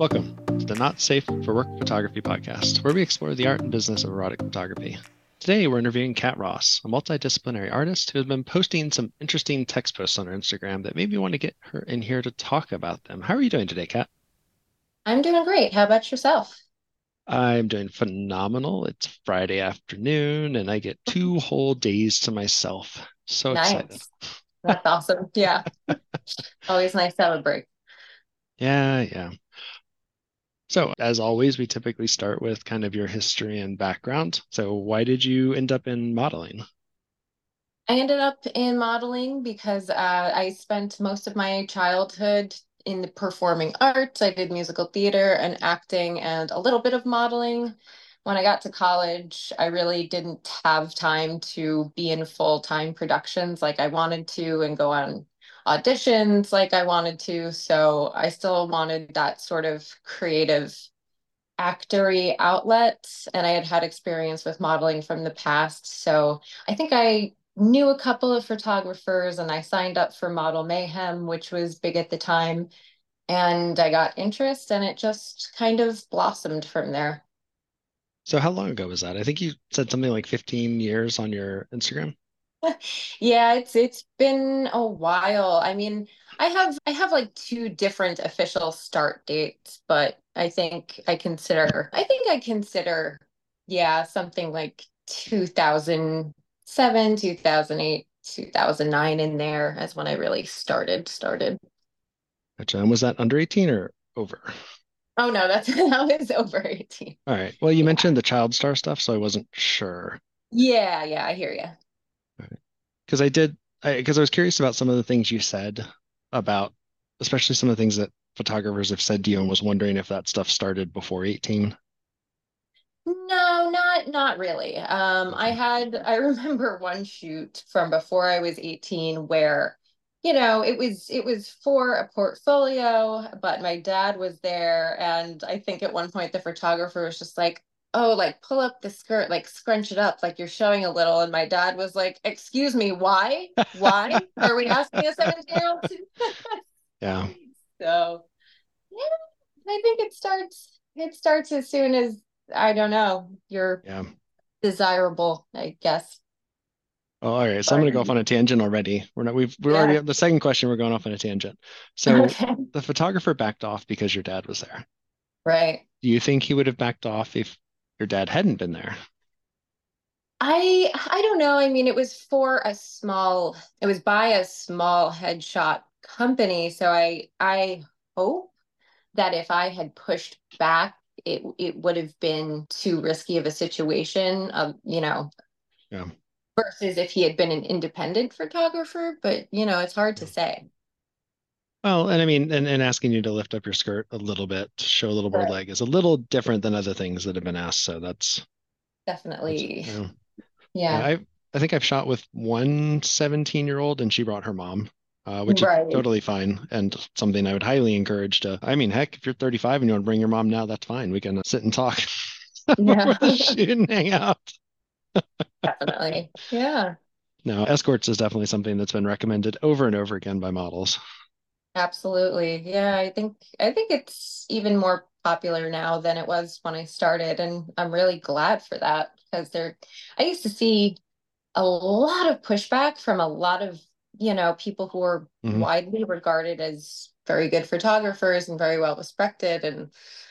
Welcome to the Not Safe for Work Photography podcast, where we explore the art and business of erotic photography. Today, we're interviewing Kat Ross, a multidisciplinary artist who has been posting some interesting text posts on her Instagram that made me want to get her in here to talk about them. How are you doing today, Kat? I'm doing great. How about yourself? I'm doing phenomenal. It's Friday afternoon, and I get 2 whole days to myself. So excited. Nice. That's awesome. Yeah. Always nice to have a break. Yeah, yeah. So, as always, we typically start with kind of your history and background. So, why did you end up in modeling? I ended up in modeling because I spent most of my childhood in the performing arts. I did musical theater and acting and a little bit of modeling. When I got to college, I really didn't have time to be in full-time productions like I wanted to and go on auditions like I wanted to. So I still wanted that sort of creative actory outlet, and I had had experience with modeling from the past. So I think I knew a couple of photographers and I signed up for Model Mayhem, which was big at the time. And I got interest and it just kind of blossomed from there. So, how long ago was that? I think you said something like 15 years on your Instagram. Yeah, it's been a while. I mean, I have like two different official start dates, but I think I consider yeah, something like 2007, 2008, 2009 in there as when I really started. Gotcha. And was that under 18 or over? Oh no, that's that was over 18. All right. Well, you Yeah. mentioned the child star stuff, so I wasn't sure. Yeah, yeah, I hear you. Because because I was curious about some of the things you said about, especially some of the things that photographers have said to you, and was wondering if that stuff started before 18. No, not really. Okay. I remember one shoot from before I was 18 where, it was for a portfolio, but my dad was there, and I think at one point the photographer was just like, "Oh, like pull up the skirt, like scrunch it up, like you're showing a little." And my dad was like, "Excuse me, why? Why are we asking a 17-year-old to?" Yeah. So, yeah, I think it starts as soon as I don't know, you're Yeah. desirable, I guess. Oh, all right. So I'm But going to go off on a tangent already. We're already yeah. at the second question. We're going off on a tangent. So Okay. the photographer backed off because your dad was there. Right. Do you think he would have backed off if your dad hadn't been there? I don't know. I mean, it was by a small headshot company. So I hope that if I had pushed back, it would have been too risky of a situation Yeah. versus if he had been an independent photographer. But it's hard to Yeah. say. Well, and I mean, and asking you to lift up your skirt a little bit to show a little more Right. leg is a little different than other things that have been asked. So that's Definitely. yeah. Yeah, Yeah. I think I've shot with one 17-year-old and she brought her mom, which is Right. totally fine and something I would highly encourage to. I mean, heck, if you're 35 and you want to bring your mom now, that's fine. We can sit and talk Yeah. before the shoot and hang out. Definitely. Yeah. No, escorts is definitely something that's been recommended over and over again by models. Absolutely. Yeah, I think it's even more popular now than it was when I started, and I'm really glad for that because I used to see a lot of pushback from a lot of, people who are Hmm. widely regarded as very good photographers and very well respected. And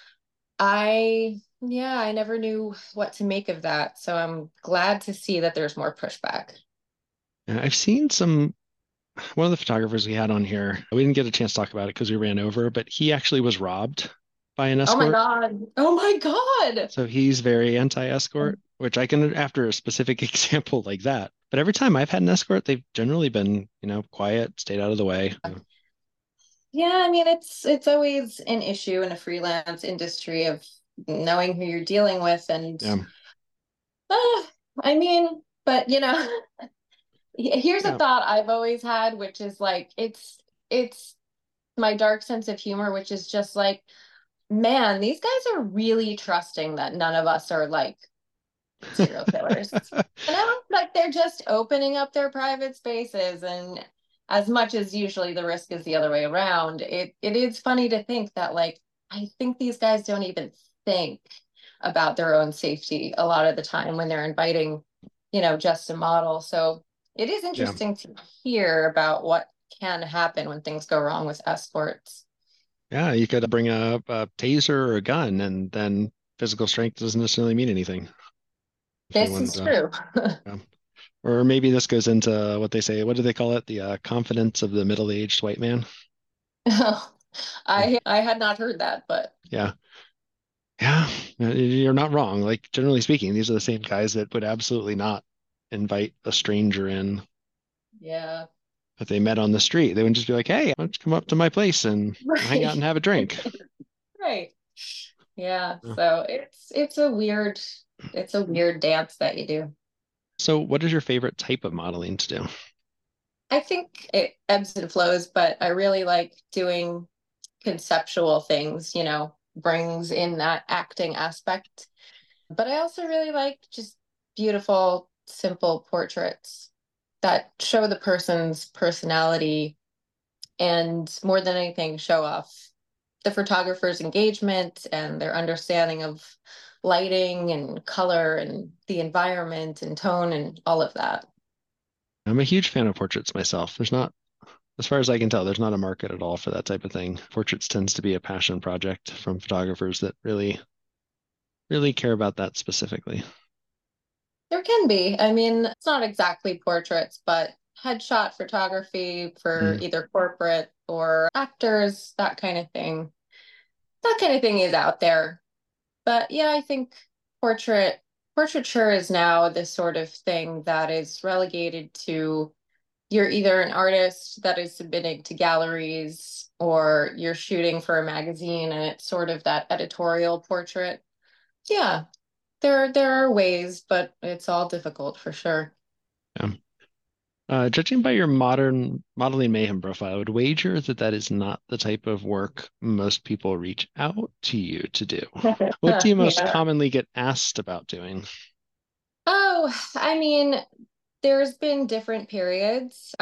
yeah, I never knew what to make of that. So I'm glad to see that there's more pushback. And I've seen one of the photographers we had on here, we didn't get a chance to talk about it because we ran over, but he actually was robbed by an Oh my escort. God. Oh my God. So he's very anti-escort, which I can after a specific example like that. But every time I've had an escort, they've generally been, quiet, stayed out of the way. Yeah, I mean it's always an issue in a freelance industry of knowing who you're dealing with and Yeah. uh, I mean, but here's a Yeah. thought I've always had, which is like it's my dark sense of humor, which is just like, man, these guys are really trusting that none of us are like serial killers. Like they're just opening up their private spaces, and as much as usually the risk is the other way around, it is funny to think that like I think these guys don't even think about their own safety a lot of the time when they're inviting, just a model. So it is Yeah. interesting to hear about what can happen when things go wrong with escorts. Yeah, you could bring a taser or a gun, and then physical strength doesn't necessarily mean anything if they This wanted is to. true. Yeah. Or maybe this goes into what they say. What do they call it? The confidence of the middle-aged white man. I had not heard that, but Yeah. Yeah, you're not wrong. Like generally speaking, these are the same guys that would absolutely not invite a stranger in yeah. if they met on the street. They wouldn't just be like, "Hey, why don't you come up to my place and we'll hang out Right. and have a drink." Right. Yeah. Yeah. So it's a weird dance that you do. So, what is your favorite type of modeling to do? I think it ebbs and flows, but I really like doing conceptual things, brings in that acting aspect. But I also really like just beautiful, simple portraits that show the person's personality and more than anything, show off the photographer's engagement and their understanding of lighting and color and the environment and tone and all of that. I'm a huge fan of portraits myself. There's not, as far as I can tell, there's not a market at all for that type of thing. Portraits tends to be a passion project from photographers that really, really care about that specifically. There can be. I mean, it's not exactly portraits, but headshot photography for Mm. either corporate or actors, that kind of thing. That kind of thing is out there. But yeah, I think portraiture is now this sort of thing that is relegated to you're either an artist that is submitting to galleries or you're shooting for a magazine and it's sort of that editorial portrait. Yeah, there are ways, but it's all difficult for sure. Yeah. Judging by your modern modeling mayhem profile, I would wager that that is not the type of work most people reach out to you to do. What do you most Yeah. commonly get asked about doing? Oh, I mean, there's been different periods.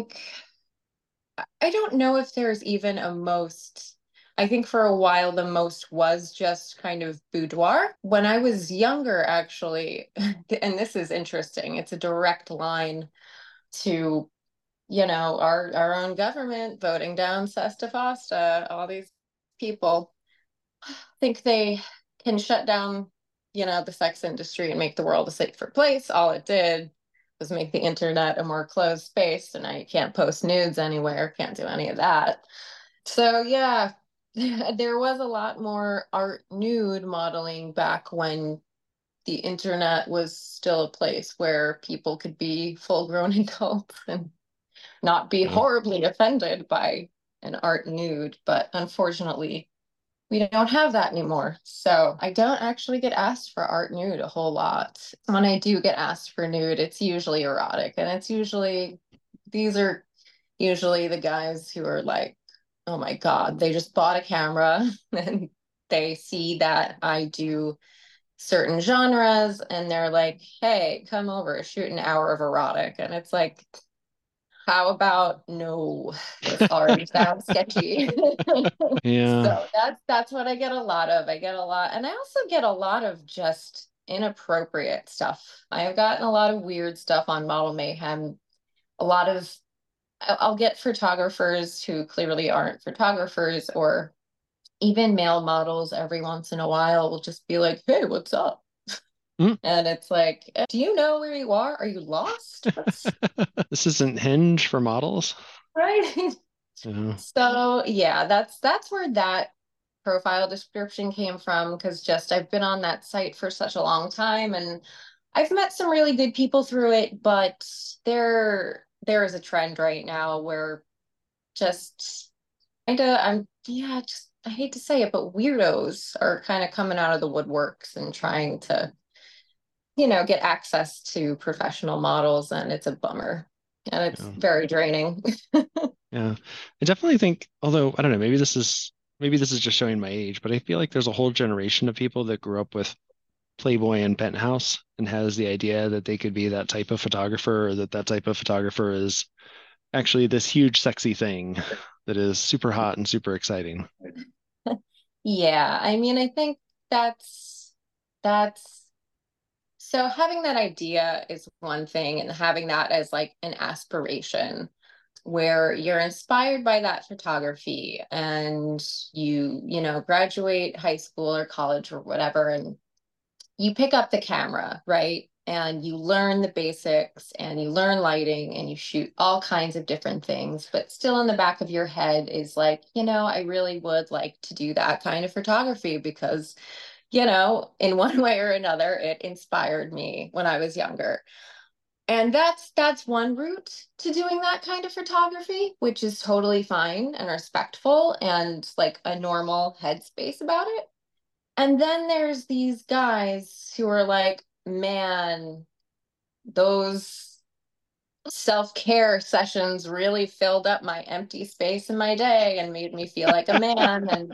I don't know if there's even a most. I think for a while the most was just kind of boudoir. When I was younger, actually, and this is interesting, it's a direct line to, our own government voting down Sesta Fosta, all these people think they can shut down, the sex industry and make the world a safer place. All it did was make the internet a more closed space. So now you can't post nudes anywhere, can't do any of that. So yeah, there was a lot more art nude modeling back when the internet was still a place where people could be full grown adults and not be Yeah. horribly offended by an art nude. But unfortunately, we don't have that anymore. So I don't actually get asked for art nude a whole lot. When I do get asked for nude, it's usually erotic. And these are usually the guys who are like, oh my God, they just bought a camera and they see that I do certain genres and they're like, hey, come over, shoot an hour of erotic. And it's like, how about no? This already sounds sketchy. Yeah. So that's what I get a lot of. I get a lot, and I also get a lot of just inappropriate stuff. I have gotten a lot of weird stuff on Model Mayhem. A lot of I'll get photographers who clearly aren't photographers, or even male models every once in a while will just be like, "Hey, what's up?" Mm. And it's like, do you know where you are? Are you lost? What's This isn't Hinge for models. right? Yeah. So yeah, that's where that profile description came from because just I've been on that site for such a long time and I've met some really good people through it, but there is a trend right now where just kind of I'm yeah, just I hate to say it, but weirdos are kind of coming out of the woodworks and trying to, get access to professional models and it's a bummer. And it's Yeah. very draining. Yeah. I definitely think, although I don't know, maybe this is just showing my age, but I feel like there's a whole generation of people that grew up with Playboy and Penthouse and has the idea that they could be that type of photographer or that that type of photographer is actually this huge sexy thing that is super hot and super exciting. Yeah, I mean, I think that's so having that idea is one thing, and having that as like an aspiration where you're inspired by that photography and you graduate high school or college or whatever, and you pick up the camera, right? And you learn the basics and you learn lighting and you shoot all kinds of different things. But still in the back of your head is like, I really would like to do that kind of photography because, in one way or another, it inspired me when I was younger. And that's one route to doing that kind of photography, which is totally fine and respectful and like a normal headspace about it. And then there's these guys who are like, man, those self-care sessions really filled up my empty space in my day and made me feel like a man. And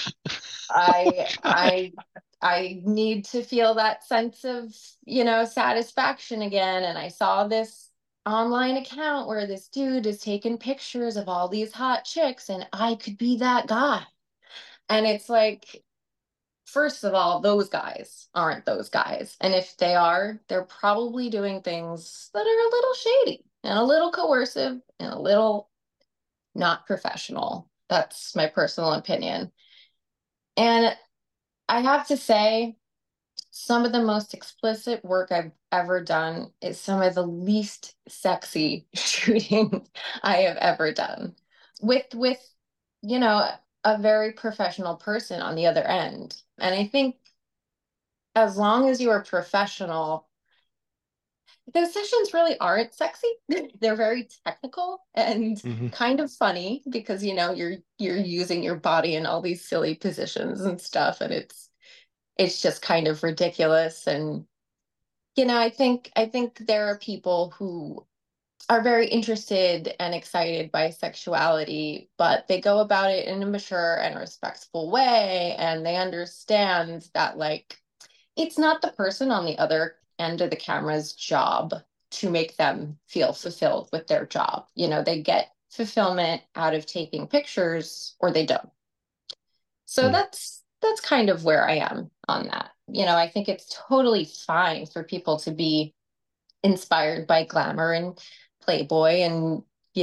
Oh I God. I I need to feel that sense of, satisfaction again. And I saw this online account where this dude is taking pictures of all these hot chicks and I could be that guy. And it's like, first of all, those guys aren't those guys. And if they are, they're probably doing things that are a little shady and a little coercive and a little not professional. That's my personal opinion. And I have to say, some of the most explicit work I've ever done is some of the least sexy shooting I have ever done with you know a very professional person on the other end. And I think as long as you are professional, those sessions really aren't sexy. They're very technical and Hmm. kind of funny because you're using your body in all these silly positions and stuff, and it's just kind of ridiculous. And I think there are people who are very interested and excited by sexuality, but they go about it in a mature and respectful way, and they understand that like it's not the person on the other end of the camera's job to make them feel fulfilled with their job. They get fulfillment out of taking pictures or they don't. So that's kind of where I am on that. I think it's totally fine for people to be inspired by glamour and Playboy, and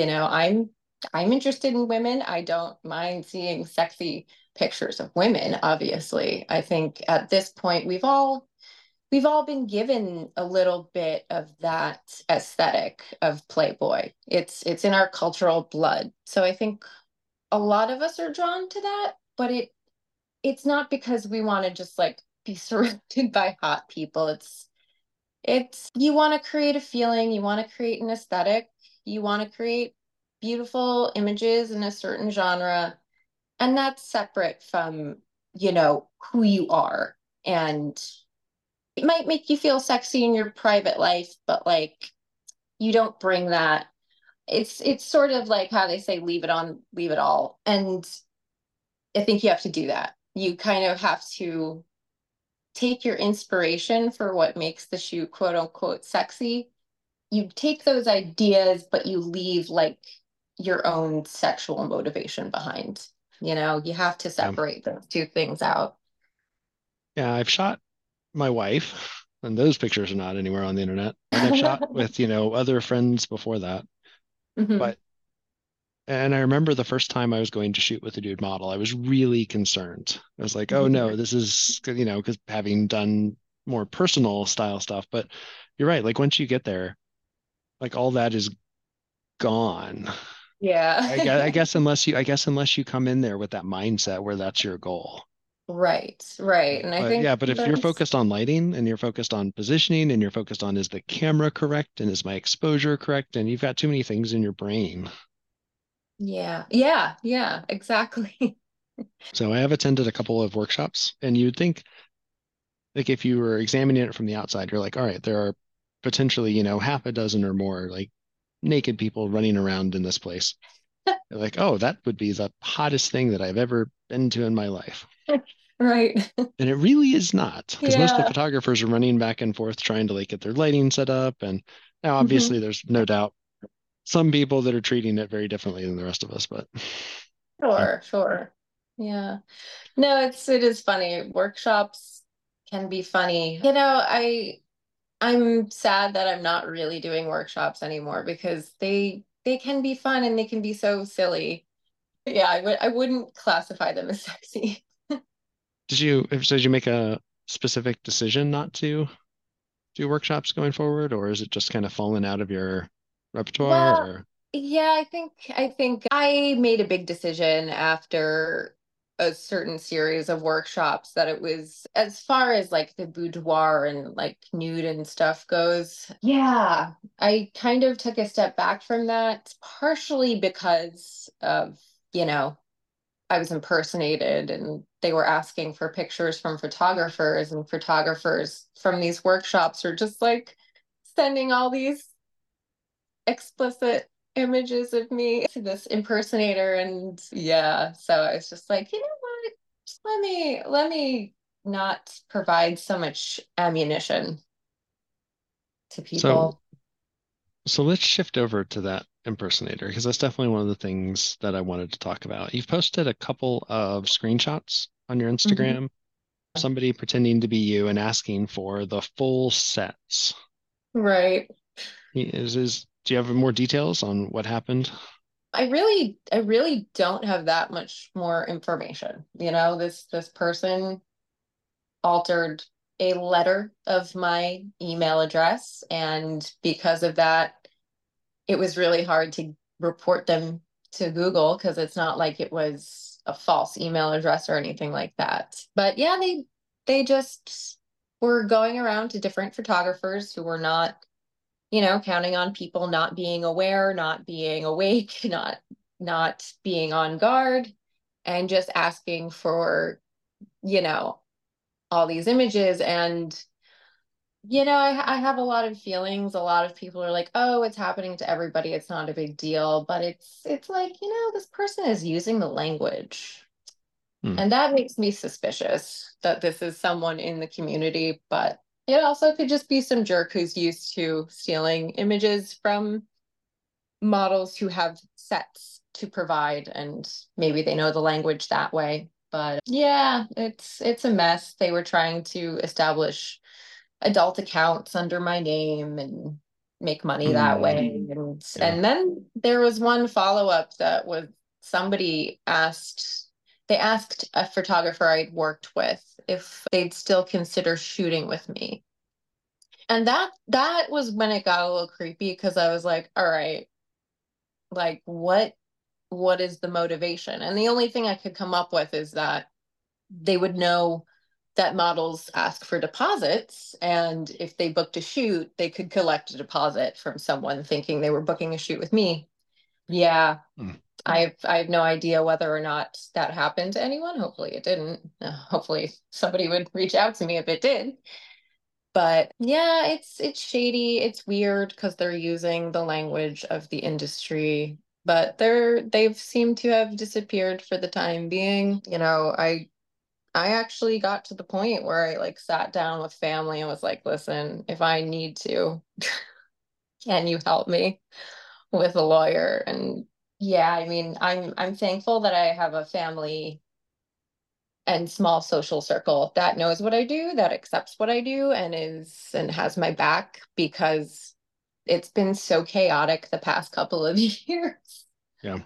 I'm interested in women. I don't mind seeing sexy pictures of women, obviously. I think at this point we've all been given a little bit of that aesthetic of Playboy. It's in our cultural blood. So I think a lot of us are drawn to that, but it's not because we want to just like be surrounded by hot people. It's you want to create a feeling, you want to create an aesthetic, you want to create beautiful images in a certain genre, and that's separate from, who you are. And it might make you feel sexy in your private life, but like you don't bring that. It's sort of like how they say leave it on, leave it all. And I think you have to do that. You kind of have to take your inspiration for what makes the shoot quote unquote sexy. You take those ideas, but you leave like your own sexual motivation behind. You have to Yeah. separate those two things out. Yeah, I've shot my wife, and those pictures are not anywhere on the internet. And I've shot with, other friends before that. Hmm. But and I remember the first time I was going to shoot with a dude model, I was really concerned. I was like, oh no, this is, because having done more personal style stuff. But you're right. Like once you get there, like all that is gone. I Yeah. guess unless you come in there with that mindset where that's your goal. Right, right. And I But think yeah, but if you're there's, focused on lighting and you're focused on positioning and you're focused on is the camera correct and is my exposure correct and you've got too many things in your brain. yeah, yeah, yeah, exactly. So I have attended a couple of workshops and you'd think like if you were examining it from the outside, you're like, all right, there are potentially, half a dozen or more like naked people running around in this place. You're like, oh, that would be the hottest thing that I've ever been to in my life. Right. And it really is not, because most of the Yeah. photographers are running back and forth trying to like get their lighting set up. And now Hmm. obviously there's no doubt some people that are treating it very differently than the rest of us, but yeah. Sure, sure. Yeah. No, it is funny. Workshops can be funny. I'm sad that I'm not really doing workshops anymore because they can be fun and they can be so silly. Yeah, I wouldn't classify them as sexy. Did you make a specific decision not to do workshops going forward, or is it just kind of fallen out of your repertoire? Well, Or yeah, I think I made a big decision after a certain series of workshops that it was as far as like the boudoir and like nude and stuff goes. Yeah, I kind of took a step back from that, partially because of, you know, I was impersonated and they were asking for pictures from photographers, and photographers from these workshops are just like sending all these explicit images of me to this impersonator. And yeah, so I was just like, you know what, just let me not provide so much ammunition to so people. so let's shift over to that impersonator because that's definitely one of the things that I wanted to talk about. You've posted a couple of screenshots on your Mhm. Instagram, somebody pretending to be you and asking for the full sets. Right. Do you have more details on what happened? I really don't have that much more information. This person altered a letter of my email address, and because of that, it was really hard to report them to Google because it's not like it was a false email address or anything like that. But yeah, they just were going around to different photographers who were not, counting on people not being aware, not being awake, not being on guard, and just asking for, you know, all these images. And I have a lot of feelings. A lot of people are like, "Oh, it's happening to everybody. It's not a big deal." But it's like, this person is using the language. Hmm. And that makes me suspicious that this is someone in the community, but it also could just be some jerk who's used to stealing images from models who have sets to provide, and maybe they know the language that way. But yeah, it's a mess. They were trying to establish adult accounts under my name and make money that Hmm. way. And Yeah. and then there was one follow-up that was somebody asked they asked a photographer I'd worked with if they'd still consider shooting with me. And that was when it got a little creepy because I was like, all right, like what is the motivation? And the only thing I could come up with is that they would know that models ask for deposits, and if they booked a shoot, they could collect a deposit from someone thinking they were booking a shoot with me. Yeah, Hmm. I have no idea whether or not that happened to anyone. Hopefully it didn't. Hopefully somebody would reach out to me if it did. But yeah, it's shady. It's weird because they're using the language of the industry, but they've seemed to have disappeared for the time being. I actually got to the point where I like sat down with family and was like, listen, if I need to, can you help me with a lawyer? And yeah, I mean, I'm thankful that I have a family and small social circle that knows what I do, that accepts what I do, and has my back, because it's been so chaotic the past couple of years. Yeah.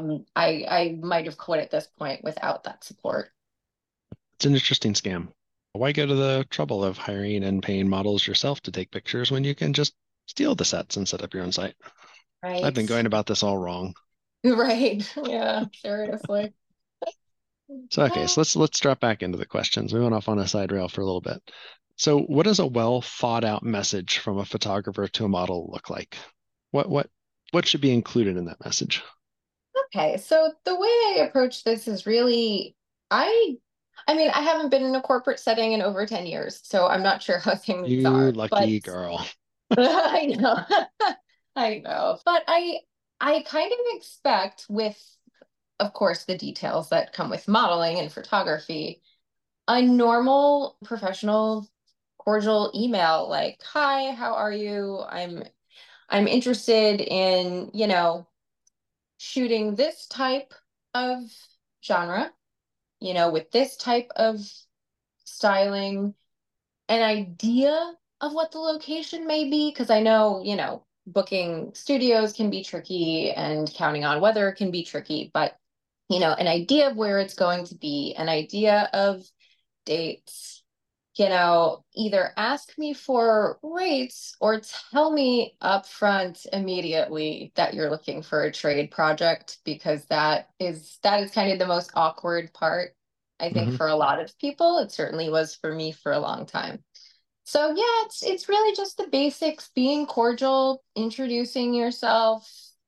I might have quit at this point without that support. It's an interesting scam. Why go to the trouble of hiring and paying models yourself to take pictures when you can just steal the sets and set up your own site? I've Right. been going about this all wrong. Right. Yeah, seriously. So okay, so let's drop back into the questions. We went off on a side rail for a little bit. So what does a well thought out message from a photographer to a model look like? What what what should be included in that message? Okay, so the way I approach this is really, I I mean, I haven't been in a corporate setting in over 10 years, so I'm not sure how things You are, but lucky girl. I know. I know. But I kind of expect, with of course the details that come with modeling and photography, a normal professional cordial email like, "Hi, how are you? I'm interested in shooting this type of genre. with this type of styling, an idea of what the location may be, because I know, booking studios can be tricky and counting on weather can be tricky, but an idea of where it's going to be, an idea of dates, either ask me for rates or tell me upfront immediately that you're looking for a trade project, because that is kind of the most awkward part, I think, Hmm. for a lot of people. It certainly was for me for a long time. So yeah, it's really just the basics, being cordial, introducing yourself,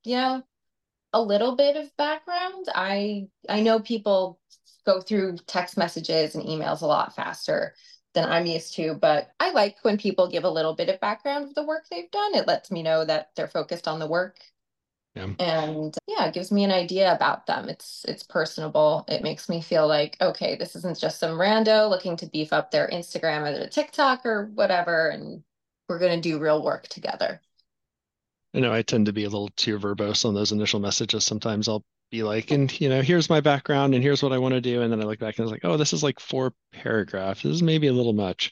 a little bit of background. I know people go through text messages and emails a lot faster than I'm used to, but I like when people give a little bit of background of the work they've done. It lets me know that they're focused on the work, Yeah. and yeah, it gives me an idea about them. It's personable. It makes me feel like, okay, this isn't just some rando looking to beef up their Instagram or their TikTok or whatever, and we're going to do real work together. I know I tend to be a little too verbose on those initial messages. Sometimes I'll be like, and here's my background and here's what I want to do. And then I look back and I was like, oh, this is like 4 paragraphs. This is maybe a little much.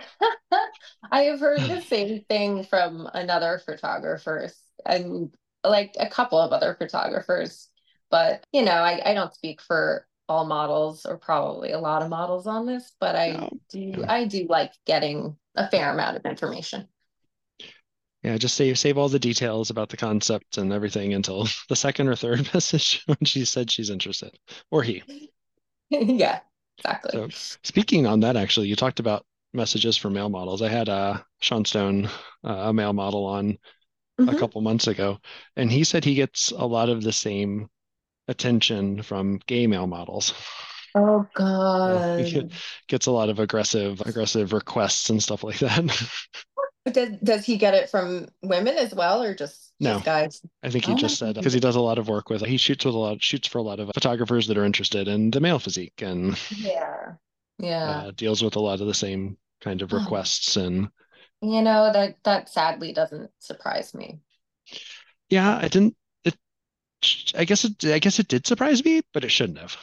I have heard the same thing from another photographers and like a couple of other photographers. But, I don't speak for all models, or probably a lot of models on this, but I No. do Yeah. I do like getting a fair amount of information. Yeah, just save all the details about the concept and everything until the second or third message when she said she's interested, or he. Yeah, exactly. So speaking on that, actually, you talked about messages for male models. I had Sean Stone, a male model, on a Hmm. couple months ago, and he said he gets a lot of the same attention from gay male models. Oh Yeah, he God. gets a lot of aggressive requests and stuff like that. Does he get it from women as well, or just No, guys? I think he Oh my just said because he goodness. does a lot of work with he shoots for a lot of photographers that are interested in the male physique and Yeah. Yeah. deals with a lot of the same kind of requests. And that sadly doesn't surprise me. yeah, I didn't. It, I guess it did surprise me, but it shouldn't have.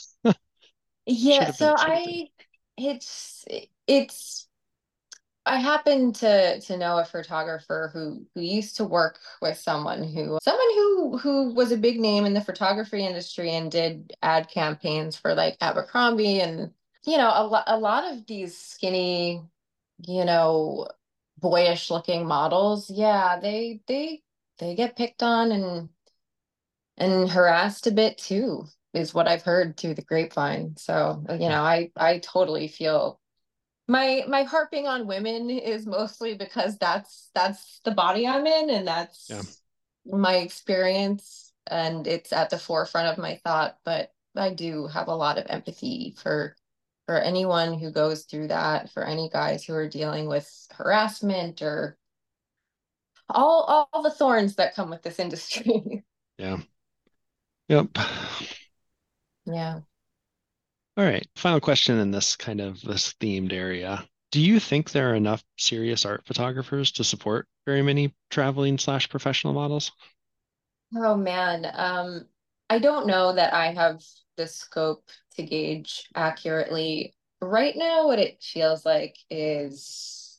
Should Yeah, have been so expected. it's it's I happen to know a photographer who used to work with someone who was a big name in the photography industry and did ad campaigns for like Abercrombie, and a lot of these skinny, you know, boyish looking models, yeah, they get picked on and harassed a bit too, is what I've heard through the grapevine. So, Yeah, I totally feel my harping on women is mostly because that's the body I'm in, and yeah, that's my experience, and it's at the forefront of my thought. But I do have a lot of empathy for anyone who goes through that, for any guys who are dealing with harassment or all the thorns that come with this industry. yeah, yep. Yeah. All right. Final question in this themed area. Do you think there are enough serious art photographers to support very many traveling slash professional models? Oh man, I don't know that I have the scope to gauge accurately. Right now, what it feels like is,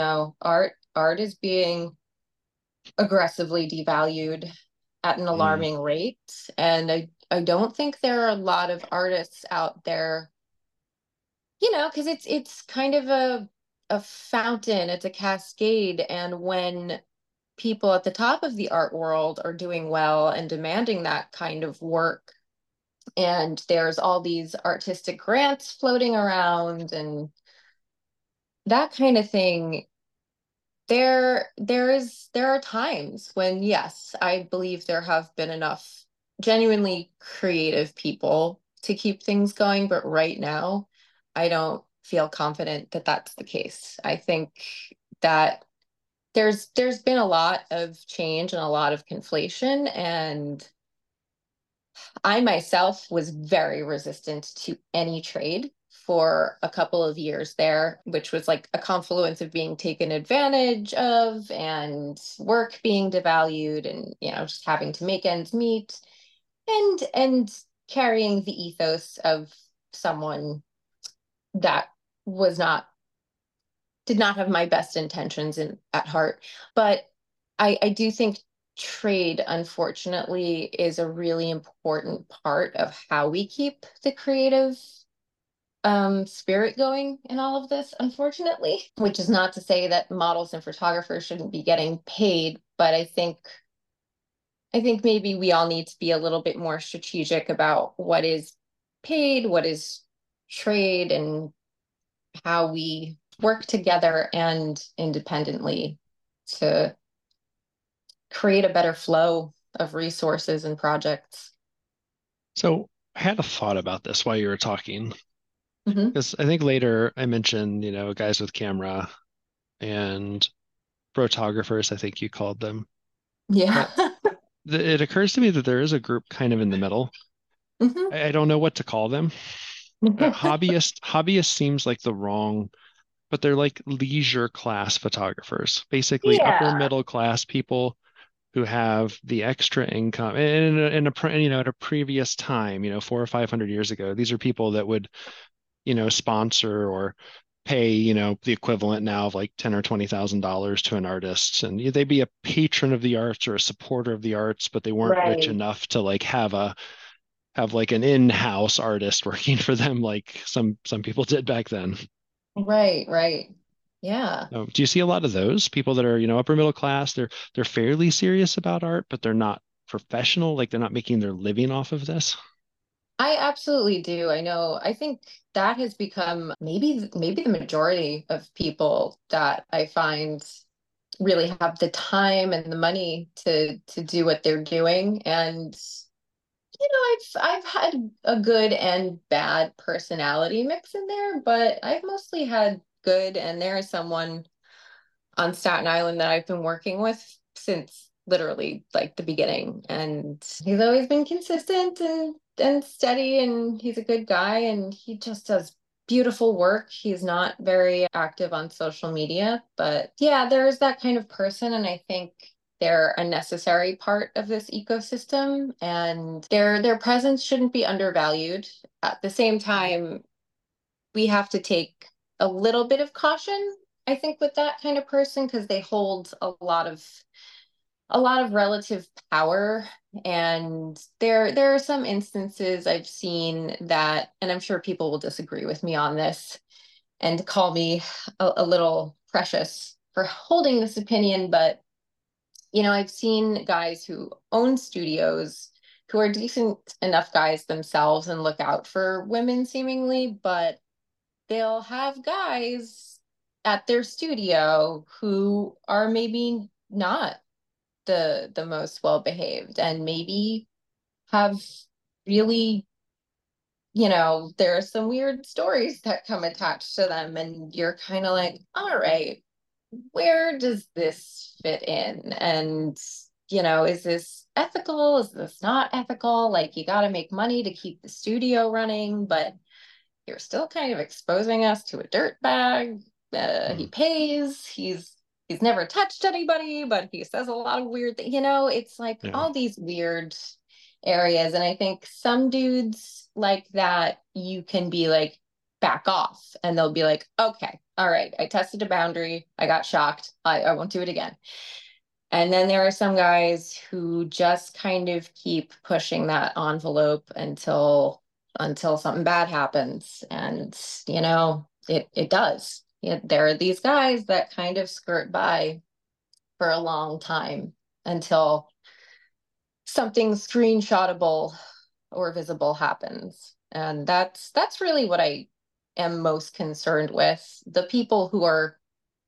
art is being aggressively devalued at an Mm, alarming rate, and I don't think there are a lot of artists out there, because it's kind of a fountain, it's a cascade, and when people at the top of the art world are doing well and demanding that kind of work, and there's all these artistic grants floating around and that kind of thing, there are times when, yes, I believe there have been enough genuinely creative people to keep things going, but right now I don't feel confident that that's the case. I think that there's been a lot of change and a lot of conflation, and I myself was very resistant to any trade for a couple of years there, which was like a confluence of being taken advantage of and work being devalued and, just having to make ends meet, and carrying the ethos of someone that was not did not have my best intentions at heart. But I do think trade, unfortunately, is a really important part of how we keep the creative spirit going in all of this, unfortunately, which is not to say that models and photographers shouldn't be getting paid, but I think maybe we all need to be a little bit more strategic about what is paid, what is trade, and how we work together and independently to create a better flow of resources and projects. So I had a thought about this while you were talking, Hmm. because I think later I mentioned, guys with camera and photographers, I think you called them. Yeah. But it occurs to me that there is a group kind of in the middle. Hmm. I don't know what to call them. Hobbyist seems like the wrong, but they're like leisure class photographers, basically upper Yeah. middle class people who have the extra income at a previous time, 400 or 500 years ago. These are people that would, sponsor or pay, the equivalent now of like 10 or $20,000 to an artist. And they'd be a patron of the arts or a supporter of the arts, but they weren't rich Right. enough to like have like an in-house artist working for them like some people did back then. Right. Right. Yeah. Do you see a lot of those people that are, upper middle class? They're fairly serious about art, but they're not professional, like they're not making their living off of this. I absolutely do. I know. I think that has become maybe the majority of people that I find really have the time and the money to do what they're doing. And I've had a good and bad personality mix in there, but I've mostly had good. And there is someone on Staten Island that I've been working with since literally like the beginning. And he's always been consistent and steady, and he's a good guy, and he just does beautiful work. He's not very active on social media, but yeah, there's that kind of person, and I think they're a necessary part of this ecosystem, and their presence shouldn't be undervalued. At the same time, we have to take a little bit of caution, I think, with that kind of person because they hold a lot of relative power. And there are some instances I've seen that, and I'm sure people will disagree with me on this and call me a little precious for holding this opinion, but I've seen guys who own studios who are decent enough guys themselves and look out for women seemingly, but they'll have guys at their studio who are maybe not the most well behaved and maybe have really, there are some weird stories that come attached to them, and you're kind of like, all right, where does this fit in? And is this ethical? Is this not ethical? Like, you got to make money to keep the studio running, but you're still kind of exposing us to a dirt bag. He Mm, pays. He's never touched anybody, but he says a lot of weird things. It's like yeah. all these weird areas. And I think some dudes like that, you can be like, back off. And they'll be like, okay, all right, I tested a boundary. I got shocked. I won't do it again. And then there are some guys who just kind of keep pushing that envelope until something bad happens. And it does. There are these guys that kind of skirt by for a long time until something screenshotable or visible happens. And that's really what I am most concerned with. The people who are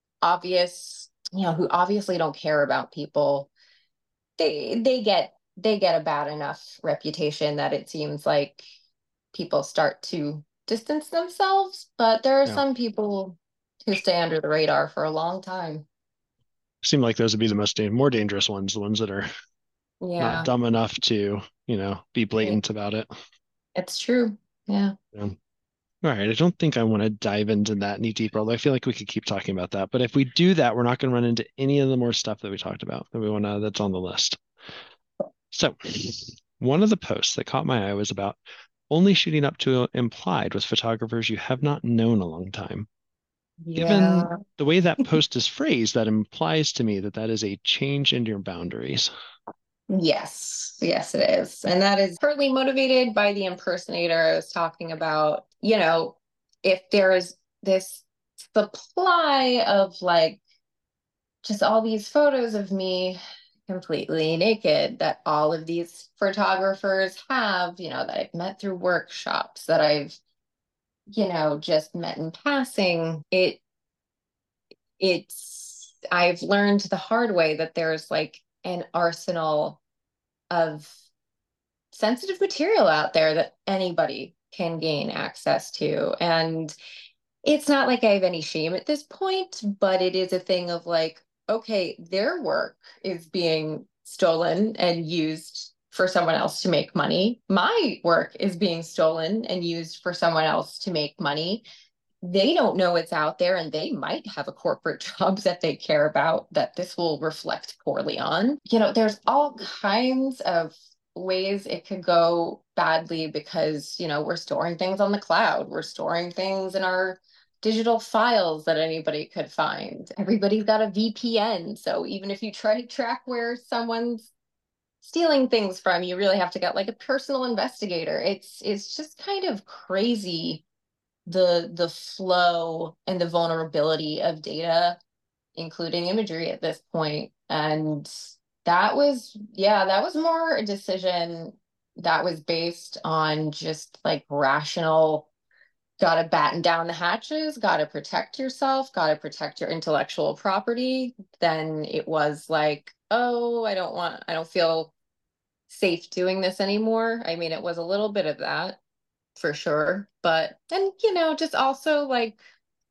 who obviously don't care about people, they get a bad enough reputation that it seems like people start to distance themselves, but there are Yeah. some people who stay under the radar for a long time. Seem like those would be the more dangerous ones, the ones that are not Yeah, dumb enough to, be blatant about it. it's true. Yeah. Yeah. All right. I don't think I want to dive into that any deeper, although I feel like we could keep talking about that. But if we do that, we're not going to run into any of the more stuff that we talked about that we want to, that's on the list. So one of the posts that caught my eye was about only shooting up to implied with photographers you have not known a long time. Given Yeah. the way that post is phrased, that implies to me that that is a change in your boundaries. Yes, yes, it is. And that is partly motivated by the impersonator I was talking about. If there is this supply of like just all these photos of me completely naked that all of these photographers have, that I've met through workshops, that I've, just met in passing, I've learned the hard way that there's like an arsenal of sensitive material out there that anybody can gain access to. And it's not like I have any shame at this point, but it is a thing of like, okay, their work is being stolen and used for someone else to make money. My work is being stolen and used for someone else to make money. They don't know it's out there, and they might have a corporate job that they care about that this will reflect poorly on. There's all kinds of ways it could go badly because, we're storing things on the cloud, we're storing things in our digital files that anybody could find. Everybody's got a VPN. So even if you try to track where someone's stealing things from, you really have to get like a personal investigator. It's just kind of crazy the flow and the vulnerability of data, including imagery at this point. And that was more a decision that was based on just like rational, got to batten down the hatches, got to protect yourself, got to protect your intellectual property. Then it was like, oh, I don't feel safe doing this anymore. I mean, it was a little bit of that for sure. But then, just also like,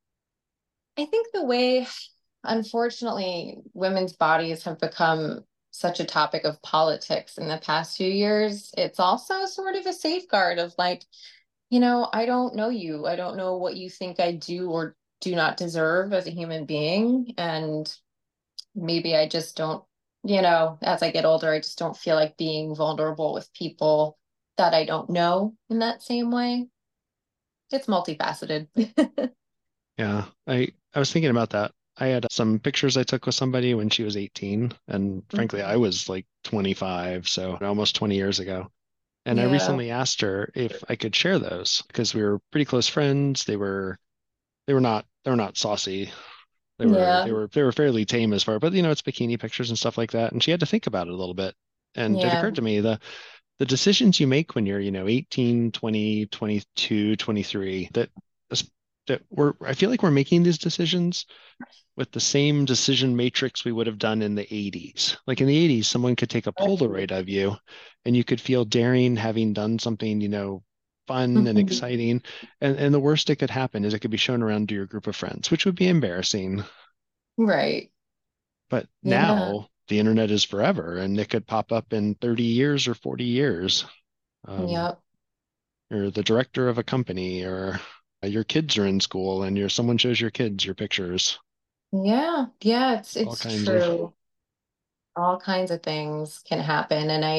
I think the way, unfortunately, women's bodies have become such a topic of politics in the past few years, it's also sort of a safeguard of like, I don't know you. I don't know what you think I do or do not deserve as a human being. And maybe I just don't, as I get older, I just don't feel like being vulnerable with people that I don't know in that same way. It's multifaceted. Yeah, I was thinking about that. I had some pictures I took with somebody when she was 18, and frankly, I Mhm. was like 25, so almost 20 years ago. And I Yeah. recently asked her if I could share those because we were pretty close friends. They were not saucy. Yeah. They were fairly tame as far, but it's bikini pictures and stuff like that. And she had to think about it a little bit. And it Yeah. occurred to me the decisions you make when you're, 18, 20, 22, 23, that I feel like we're making these decisions with the same decision matrix we would have done in the 80s. Like in the 80s, someone could take a Polaroid of you and you could feel daring having done something, fun and Mhm. exciting. And the worst it could happen is it could be shown around to your group of friends, which would be embarrassing. Right. But Yeah. now the internet is forever and it could pop up in 30 years or 40 years. Um, Yep. you're the director of a company or your kids are in school and someone shows your kids your pictures, Yeah. Yeah. all It's kinds of. true. All kinds of things can happen. And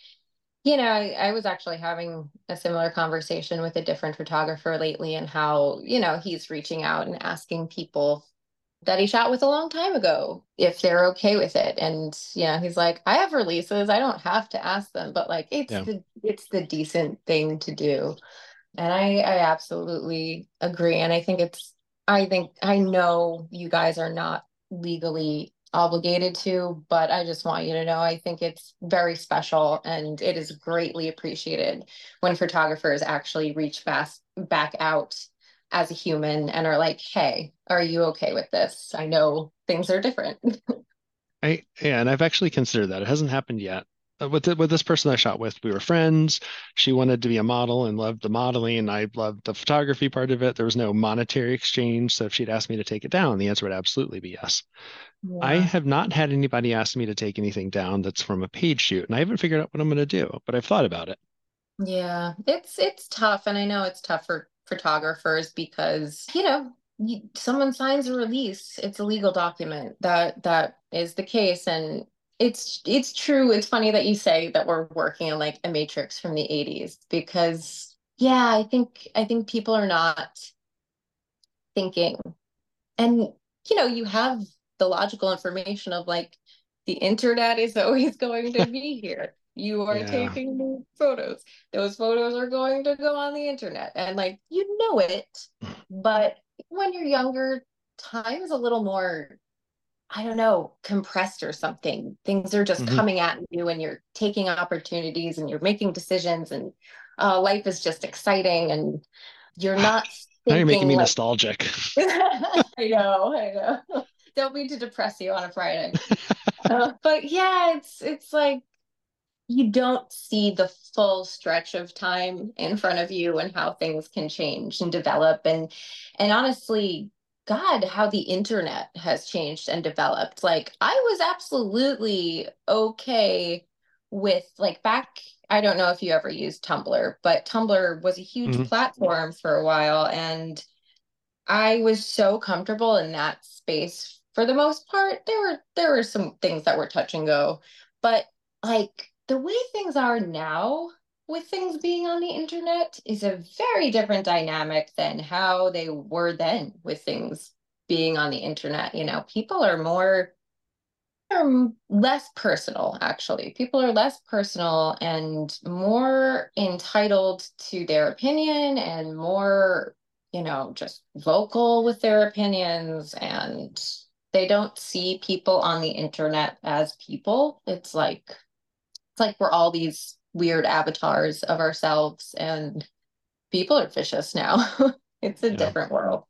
I was actually having a similar conversation with a different photographer lately and how, he's reaching out and asking people that he shot with a long time ago if they're okay with it. And he's like, I have releases. I don't have to ask them, but like Yeah. it's the decent thing to do. And I absolutely agree. And I know you guys are not legally obligated to, but I just want you to know I think it's very special and it is greatly appreciated when photographers actually reach back out as a human and are like, hey, are you okay with this? I know things are different. Yeah, and I've actually considered that. It hasn't happened yet. With this person I shot with, we were friends. She wanted to be a model and loved the modeling, and I loved the photography part of it. There was no monetary exchange, so if she'd asked me to take it down, the answer would absolutely be yes. I Yeah. have not had anybody ask me to take anything down that's from a paid shoot, and I haven't figured out what I'm going to do, but I've thought about it. Yeah, it's tough, and I know it's tough for photographers because someone signs a release, it's a legal document. That is the case, and it's true. It's funny that you say that we're working in like a matrix from the 80s because yeah, I think people are not thinking. And you have the logical information of like the internet is always going to be here. You are Yeah. taking new photos. Those photos are going to go on the internet. And like you know it, but when you're younger, time is a little more, I don't know, compressed or something. Things are just Hmm. coming at you and you're taking opportunities and you're making decisions and life is just exciting and you're not Now you're making thinking me like nostalgic. I know. Don't mean to depress you on a Friday. But yeah, it's like you don't see the full stretch of time in front of you and how things can change and develop and honestly, God, how the internet has changed and developed. Like I was absolutely okay with like back, I don't know if you ever used Tumblr, but Tumblr was a huge Hmm. platform for a while and I was so comfortable in that space for the most part. There were some things that were touch and go, but like the way things are now with things being on the internet is a very different dynamic than how they were then with things being on the internet. People are less personal, actually. People are less personal and more entitled to their opinion and more, just vocal with their opinions. And they don't see people on the internet as people. It's like we're all these weird avatars of ourselves, and people are vicious now. It's a Yeah. different world.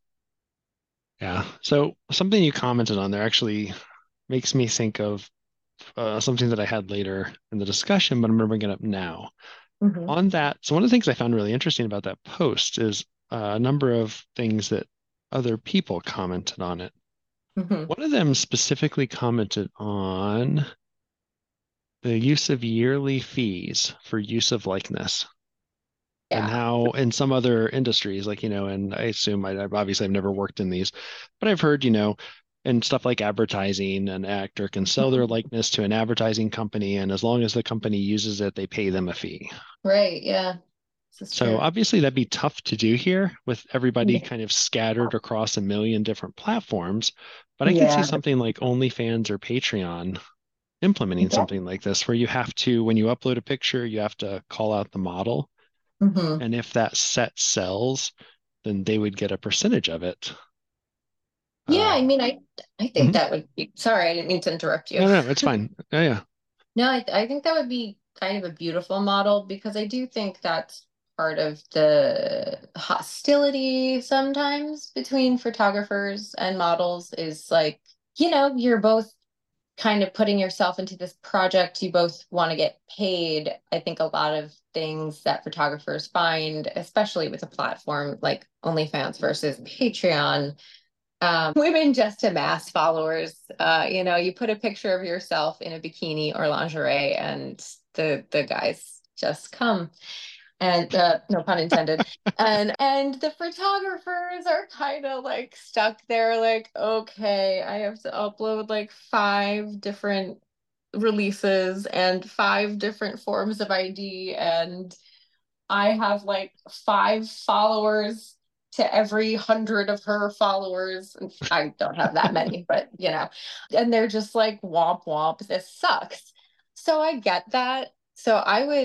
Yeah. So something you commented on there actually makes me think of something that I had later in the discussion, but I'm going to bring it up now. Hmm. On that, so one of the things I found really interesting about that post is a number of things that other people commented on it. Hmm. One of them specifically commented on the use of yearly fees for use of likeness and Yeah. how in some other industries, like, and I assume obviously I've never worked in these, but I've heard, and stuff like advertising, an actor can sell their likeness to an advertising company, and as long as the company uses it, they pay them a fee. Right. Yeah. This is So true. obviously that'd be tough to do here with everybody Yeah. kind of scattered across a million different platforms. But I could see Yeah. something like OnlyFans or Patreon implementing something like this, where you have to, when you upload a picture, you have to call out the model. Hmm. And if that set sells, then they would get a percentage of it. Yeah, Uh, I mean, I think mhm. that would be, sorry, I didn't mean to interrupt you. No, no, it's fine. Yeah, yeah. No, I think that would be kind of a beautiful model because I do think that's part of the hostility sometimes between photographers and models is like, you're both kind of putting yourself into this project. You both want to get paid. I think a lot of things that photographers find, especially with a platform like OnlyFans versus Patreon, women just amass followers. You put a picture of yourself in a bikini or lingerie, and the guys just come. And no pun intended. And the photographers are kind of like stuck there, like, okay, I have to upload like 5 different releases and 5 different forms of ID, and I have like 5 followers to every 100 of her followers. I don't have that many, but and they're just like womp womp. This sucks. So I get that. So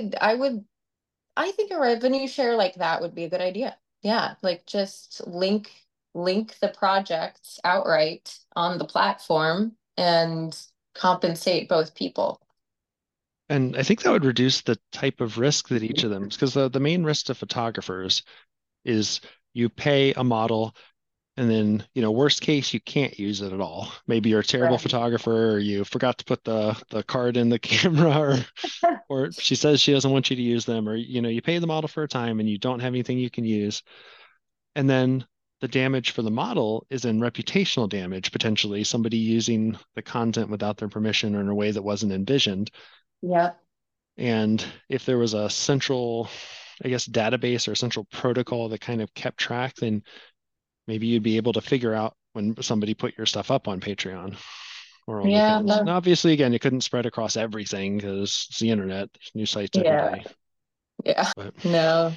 I think a revenue share like that would be a good idea. Yeah, like just link the projects outright on the platform and compensate both people. And I think that would reduce the type of risk that each of them, because the main risk to photographers is you pay a model and then, worst case, you can't use it at all. Maybe you're a terrible Right. photographer or you forgot to put the card in the camera or she says she doesn't want you to use them or, you pay the model for a time and you don't have anything you can use. And then the damage for the model is in reputational damage, potentially somebody using the content without their permission or in a way that wasn't envisioned. Yep. And if there was a central, I guess, database or central protocol that kind of kept track, then maybe you'd be able to figure out when somebody put your stuff up on Patreon or Yeah. OnlyFans. No, Now, obviously, again, you couldn't spread across everything because it's the internet, there's new sites every yeah. day. Yeah. But No.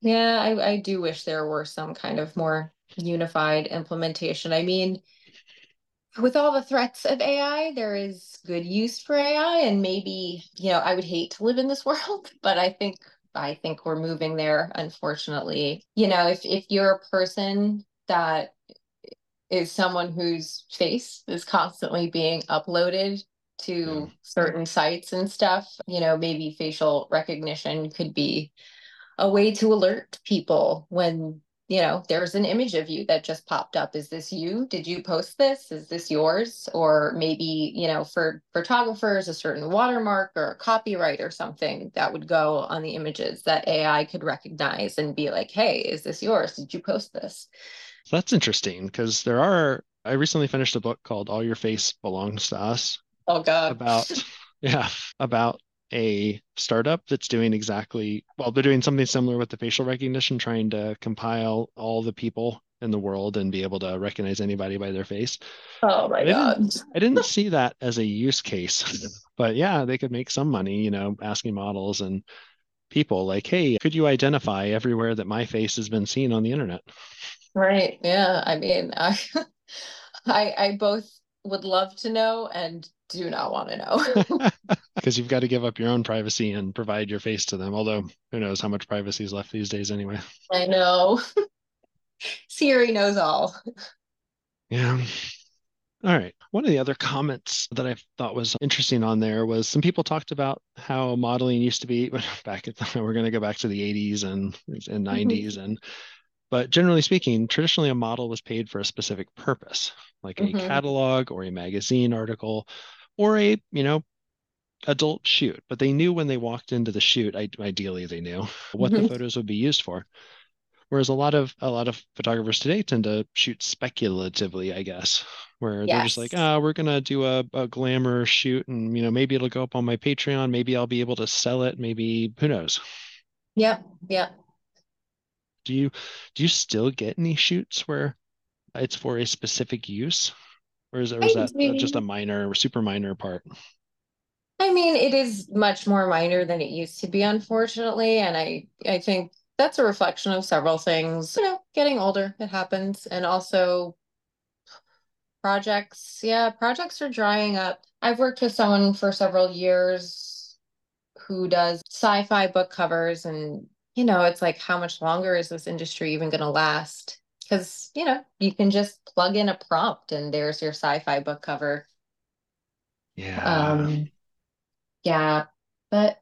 Yeah, I do wish there were some kind of more unified implementation. I mean, with all the threats of AI, there is good use for AI, and maybe, I would hate to live in this world, but I think we're moving there, unfortunately. If you're a person that is someone whose face is constantly being uploaded Yeah. to certain sites and stuff, maybe facial recognition could be a way to alert people when, there's an image of you that just popped up. Is this you? Did you post this? Is this yours? Or maybe, for photographers, a certain watermark or a copyright or something that would go on the images that AI could recognize and be like, hey, is this yours? Did you post this? So that's interesting because I recently finished a book called All Your Face Belongs to Us Oh God. about, yeah, about a startup that's doing they're doing something similar with the facial recognition, trying to compile all the people in the world and be able to recognize anybody by their face. Oh my But God. I didn't see that as a use case. But yeah, they could make some money, asking models and people like, hey, could you identify everywhere that my face has been seen on the internet? Right. Yeah. I mean, I both would love to know and do not want to know. Because you've got to give up your own privacy and provide your face to them. Although who knows how much privacy is left these days anyway. I know. Siri knows all. Yeah. All right. One of the other comments that I thought was interesting on there was some people talked about how modeling used to be we're going to go back to the 80s and Mhm. 90s but generally speaking, traditionally a model was paid for a specific purpose, like a Mhm. catalog or a magazine article or adult shoot. But they knew when they walked into the shoot, ideally they knew what the Mhm. photos would be used for. Whereas a lot of photographers today tend to shoot speculatively, I guess, where they're just like, Yes. we're gonna do a glamour shoot, and maybe it'll go up on my Patreon, maybe I'll be able to sell it, maybe who knows. Yep. Yep. Do you still get any shoots where it's for a specific use, or is I that just a do. minor, super minor part? I mean, it is much more minor than it used to be, unfortunately, and I think that's a reflection of several things. Getting older, it happens, and also projects. Yeah, projects are drying up. I've worked with someone for several years who does sci-fi book covers, and it's like, how much longer is this industry even going to last? Because, you can just plug in a prompt and there's your sci-fi book cover. Yeah. Um, yeah, but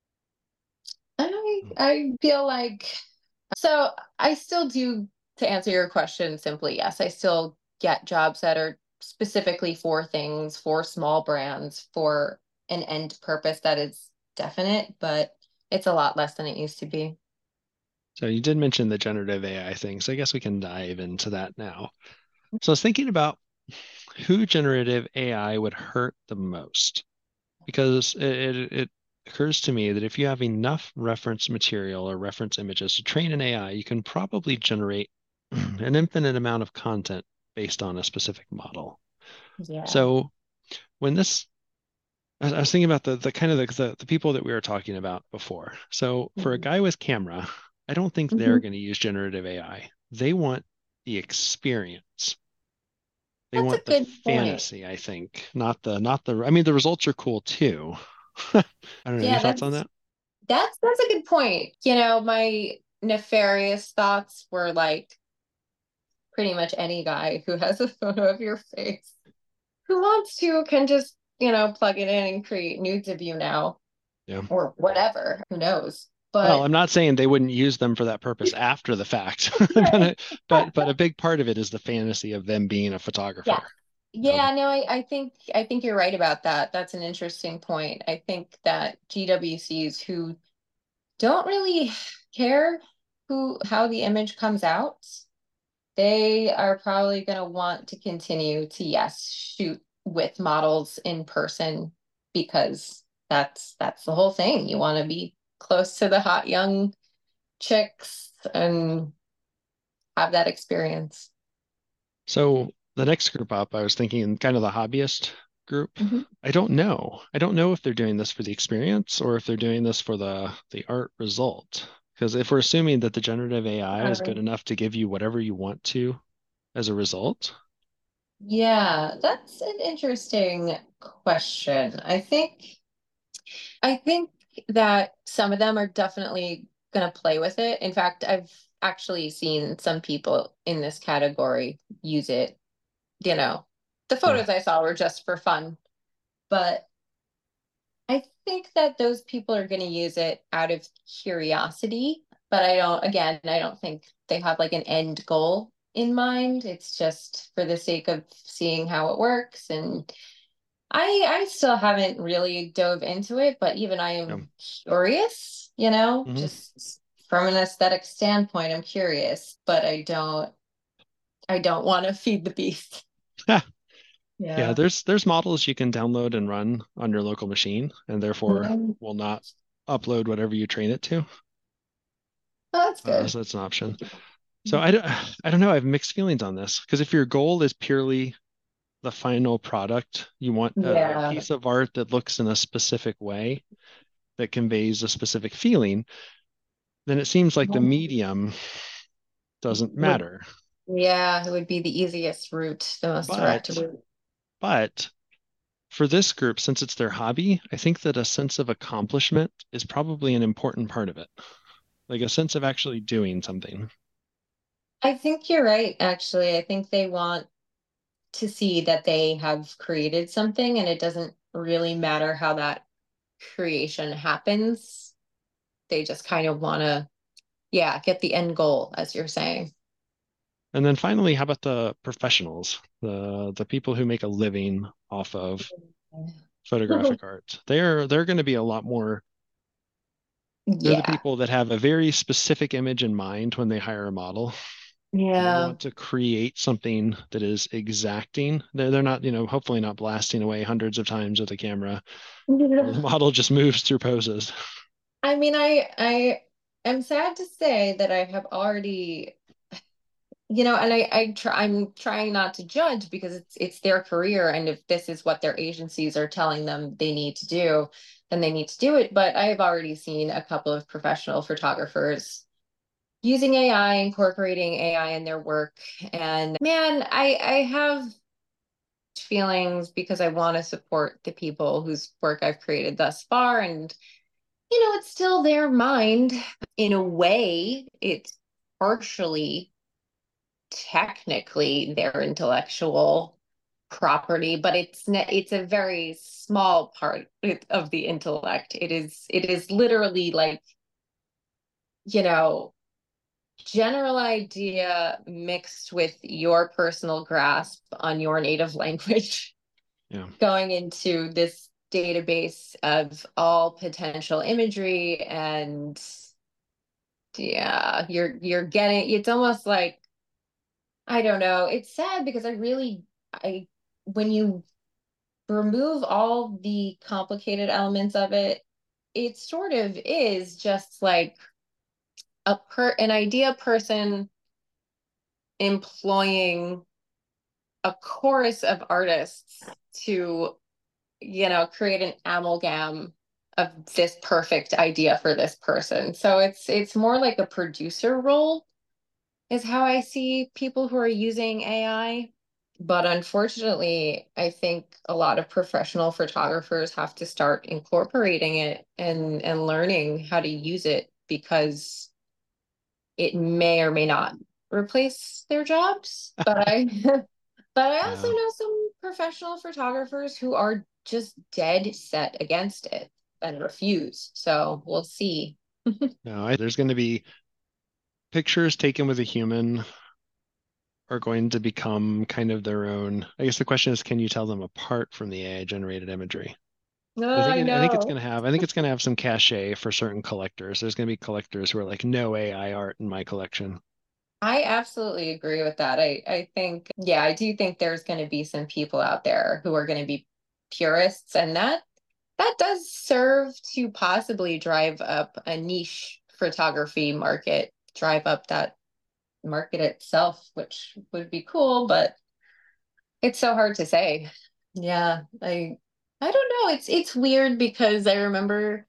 I feel like, so I still do, to answer your question simply, yes, I still get jobs that are specifically for things, for small brands, for an end purpose that is definite, but it's a lot less than it used to be. So you did mention the generative AI thing, so I guess we can dive into that now. So I was thinking about who generative AI would hurt the most, because it occurs to me that if you have enough reference material or reference images to train an AI, you can probably generate an infinite amount of content based on a specific model. Yeah. So when this I was thinking about the kind of the people that we were talking about before. So for a Mhm. guy with camera, I don't think they're Mhm. going to use generative AI. They want the experience. They That's a want the good point. fantasy, I think, not the I mean the results are cool too. I don't know, any Yeah, thoughts on that's that? that's a good point. My nefarious thoughts were like pretty much any guy who has a photo of your face who wants to can just, plug it in and create nudes of you now Yeah. or whatever. Who knows? Well, But I'm not saying they wouldn't use them for that purpose after the fact, right. but a big part of it is the fantasy of them being a Yeah. photographer. Yeah, no, I think you're right about that. That's an interesting point. I think that GWCs who don't really care how the image comes out, they are probably going to want to continue to, yes, shoot with models in person because that's the whole thing. You want to be close to the hot young chicks and have that experience. So the next group up, I was thinking kind of the hobbyist group. Mhm. I don't know. I don't know if they're doing this for the experience or if they're doing this for the art result. Because if we're assuming that the generative AI is good Um, enough to give you whatever you want to as a result, yeah, that's an interesting question. I think that some of them are definitely going to play with it. In fact, I've actually seen some people in this category use it. You know, the yeah, photos I saw were just for fun, but I think that those people are going to use it out of curiosity. But I don't think they have like an end goal in mind. It's just for the sake of seeing how it works. And I still haven't really dove into it, but even I yeah. am curious, Hmm. just from an aesthetic standpoint, I'm curious, but I don't want to feed the beast. Yeah, Yeah. there's models you can download and run on your local machine, and therefore Oh, will not upload whatever you train it to. that's good. So that's an option. So I don't know. I have mixed feelings on this because if your goal is purely the final product, you want a Yeah. piece of art that looks in a specific way that conveys a specific feeling, then it seems like the medium doesn't Would matter. Yeah, it would be the easiest route, the most direct But route. but for this group, since it's their hobby, I think that a sense of accomplishment is probably an important part of it. Like a sense of actually doing something. I think you're right, actually. I think they want to see that they have created something and it doesn't really matter how that creation happens. They just kind of want to, yeah, get the end goal, as you're saying. And then finally, how about the professionals, the people who make a living off of photographic art? They're going to be a lot more. They're the Yeah. people that have a very specific image in mind when they hire a model, and they Yeah. want to create something that is exacting. They're not, hopefully not blasting away hundreds of times with the camera, where the model just moves through poses. I mean, I am sad to say that I have already, and I'm trying not to judge because it's their career, and if this is what their agencies are telling them they need to do, then they need to do it. But I have already seen a couple of professional photographers using AI, incorporating AI in their work, and man, I have feelings because I want to support the people whose work I've created thus far, and it's still their mind. In a way, it's partially technically their intellectual property, but it's a very small part of the intellect. It is literally like, you know, general idea mixed with your personal grasp on your native language Yeah. going into this database of all potential imagery. And yeah, you're getting, it's almost like, I don't know. It's sad because I when you remove all the complicated elements of it, it sort of is just like an idea person employing a chorus of artists to, create an amalgam of this perfect idea for this person. So it's more like a producer role is how I see people who are using AI. But unfortunately, I think a lot of professional photographers have to start incorporating it and learning how to use it because it may or may not replace their jobs. But I but I also Yeah. know some professional photographers who are just dead set against it and refuse. So we'll see. No, there's going to be pictures taken with a human are going to become kind of their own. I guess the question is, can you tell them apart from the AI generated imagery? No, I think I it, I think it's know. going to have I think it's going to have some cachet for certain collectors. There's going to be collectors who are like, no AI art in my collection. I absolutely agree with that. I think, yeah, I do think there's going to be some people out there who are going to be purists, and that does serve to possibly drive up a niche photography market, drive up that market itself, which would be cool, but it's so hard to say. Yeah, I don't know. It's weird because I remember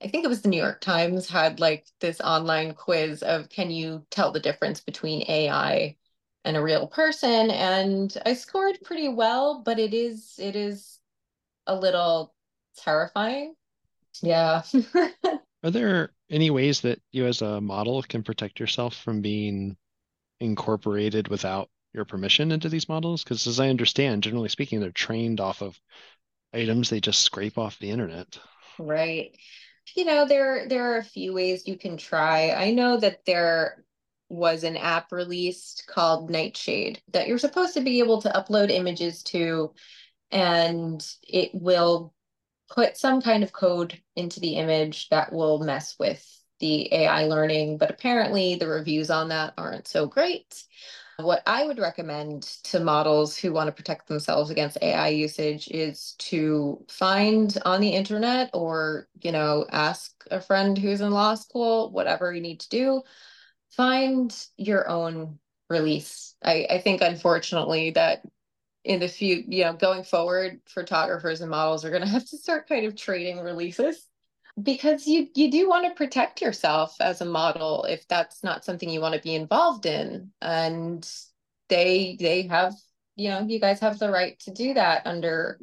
I think it was the New York Times had like this online quiz of can you tell the difference between AI and a real person? And I scored pretty well, but it is a little terrifying. Yeah. Are there any ways that you as a model can protect yourself from being incorporated without your permission into these models? Because as I understand, generally speaking, they're trained off of items they just scrape off the internet. Right. There are a few ways you can try. I know that there was an app released called Nightshade that you're supposed to be able to upload images to, and it will put some kind of code into the image that will mess with the AI learning, but apparently the reviews on that aren't so great. What I would recommend to models who want to protect themselves against AI usage is to find on the internet or, ask a friend who's in law school, whatever you need to do, find your own release. I think unfortunately that in the going forward, photographers and models are going to have to start kind of trading releases because you do want to protect yourself as a model if that's not something you want to be involved in. And they have, you guys have the right to do that under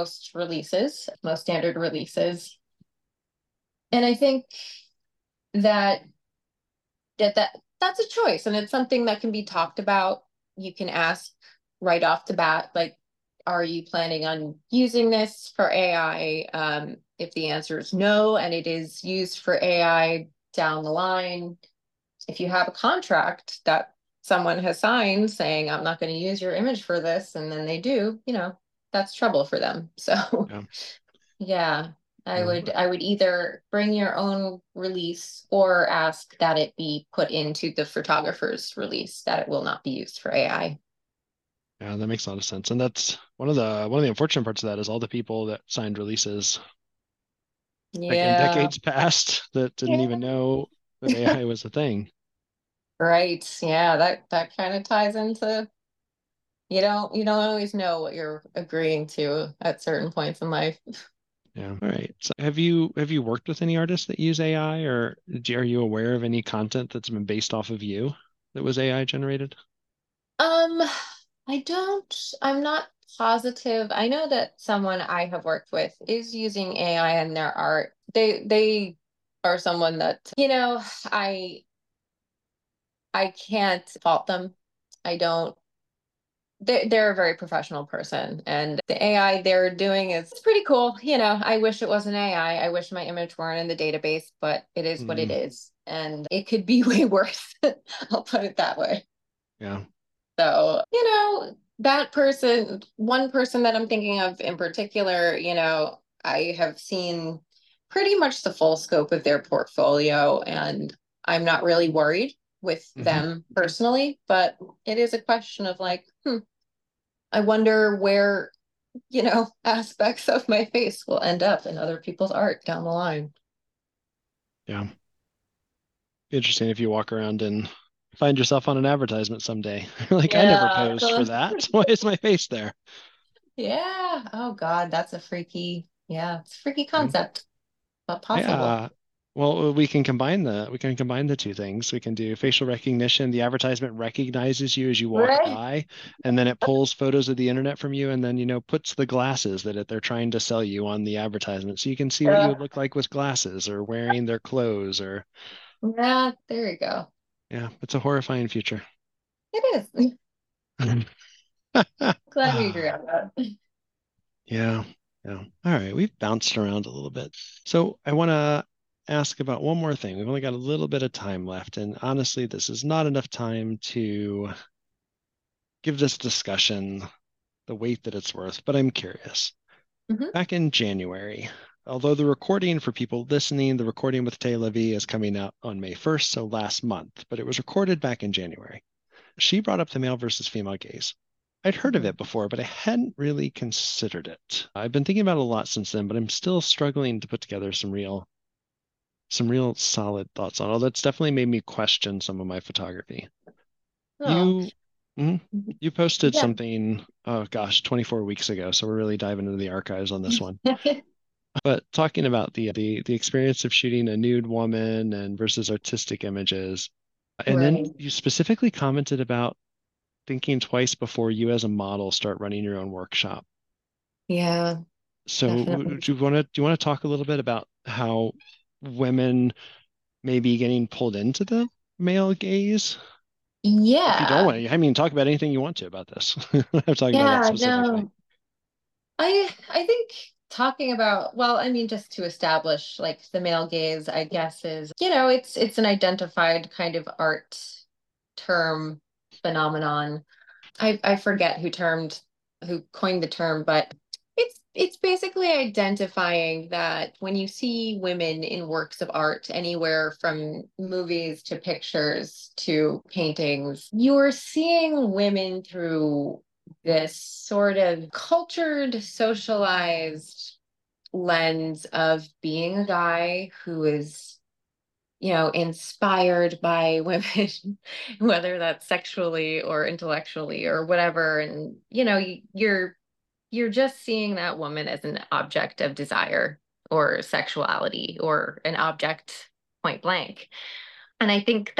most standard releases. And I think that that's a choice and it's something that can be talked about. You can ask right off the bat, like, are you planning on using this for AI? If the answer is no, and it is used for AI down the line, if you have a contract that someone has signed saying, I'm not going to use your image for this, and then they do, that's trouble for them. So Yeah. yeah, I Yeah. would I would either bring your own release or ask that it be put into the photographer's release, that it will not be used for AI. Yeah, that makes a lot of sense. And that's one of the unfortunate parts of that is all the people that signed releases like in Yeah. decades past that didn't even Yeah. know that AI was a thing. Right. Yeah, that kind of ties into you don't always know what you're agreeing to at certain points in life. Yeah. All right. So have you worked with any artists that use AI or are you aware of any content that's been based off of you that was AI generated? Um, I'm not positive. I know that someone I have worked with is using AI in their art. They are someone that, I can't fault them. I don't they're a very professional person and the AI they're doing is it's pretty cool. I wish it wasn't AI. I wish my image weren't in the database, but it is what it Mm, is. And it could be way worse. I'll put it that way. yeah. So, one person that I'm thinking of in particular, I have seen pretty much the full scope of their portfolio, and I'm not really worried with Hmm. them personally, but it is a question of like, I wonder where, aspects of my face will end up in other people's art down the line. Yeah. Interesting if you walk around and find yourself on an advertisement someday. Like, I never Yeah. posed for that. Why is my face there? Yeah. Oh God, it's a freaky Yeah. concept, but possible. Yeah. Well, we can combine the two things. We can do facial recognition. The advertisement recognizes you as you walk Right. by, and then it pulls photos of the internet from you, and then puts the glasses that they're trying to sell you on the advertisement, so you can see what you Yeah. would look like with glasses or wearing their clothes. Or Yeah, there you go. yeah, it's a horrifying future. It is. Glad we agree on that. Yeah. Yeah. All right. We've bounced around a little bit. So I want to ask about one more thing. We've only got a little bit of time left. And honestly, this is not enough time to give this discussion the weight that it's worth, but I'm curious. Mhm. Back in January, although the recording for people listening, the recording with Tay Levy is coming out on May 1st, so last month, but it was recorded back in January. She brought up the male versus female gaze. I'd heard of Mhm. it before, but I hadn't really considered it. I've been thinking about it a lot since then, but I'm still struggling to put together some real solid thoughts on it. Although it's definitely made me question some of my photography. Oh, You mhm, you posted yeah. something, oh gosh, 24 weeks ago, so we're really diving into the archives on this one. But talking about the experience of shooting a nude woman and versus artistic images, and then Right. you specifically commented about thinking twice before you as a model start running your own workshop. Yeah, So definitely. do you want to talk a little bit about how women may be getting pulled into the male gaze? If you don't Yeah. want to, I mean, talk about anything you want to about this. I'm talking about that Yeah, specifically. no. I think talking about, well, I mean, just to establish like the male gaze, I guess is, it's an identified kind of art term phenomenon. I forget who coined the term, but it's basically identifying that when you see women in works of art, anywhere from movies to pictures to paintings, you're seeing women through this sort of cultured, socialized lens of being a guy who is inspired by women, whether that's sexually or intellectually or whatever. And, you're just seeing that woman as an object of desire or sexuality or an object point blank. And I think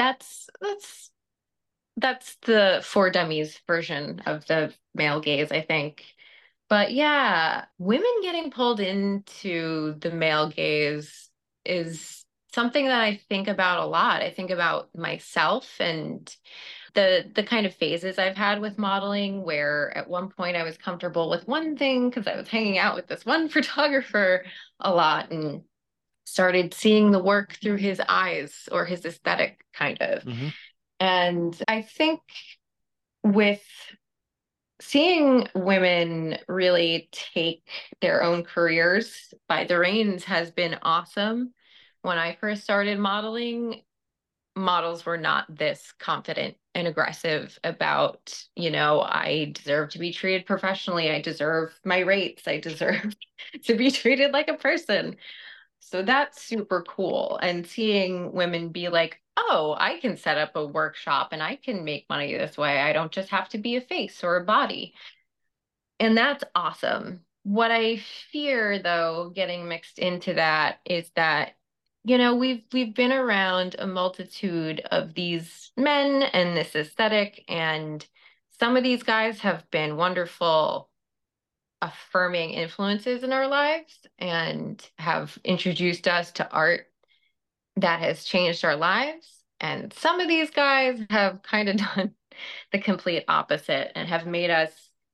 that's the For Dummies version of the male gaze, I think. But yeah, women getting pulled into the male gaze is something that I think about a lot. I think about myself and the kind of phases I've had with modeling, where at one point I was comfortable with one thing because I was hanging out with this one photographer a lot and started seeing the work through his eyes or his aesthetic kind of. Hmm. And I think with seeing women really take their own careers by the reins has been awesome. When I first started modeling, models were not this confident and aggressive about, I deserve to be treated professionally. I deserve my rates. I deserve to be treated like a person. So that's super cool. And seeing women be like, oh, I can set up a workshop and I can make money this way. I don't just have to be a face or a body. And that's awesome. What I fear though, getting mixed into that is that, we've been around a multitude of these men and this aesthetic, and some of these guys have been wonderful affirming influences in our lives and have introduced us to art that has changed our lives. And some of these guys have kind of done the complete opposite and have made us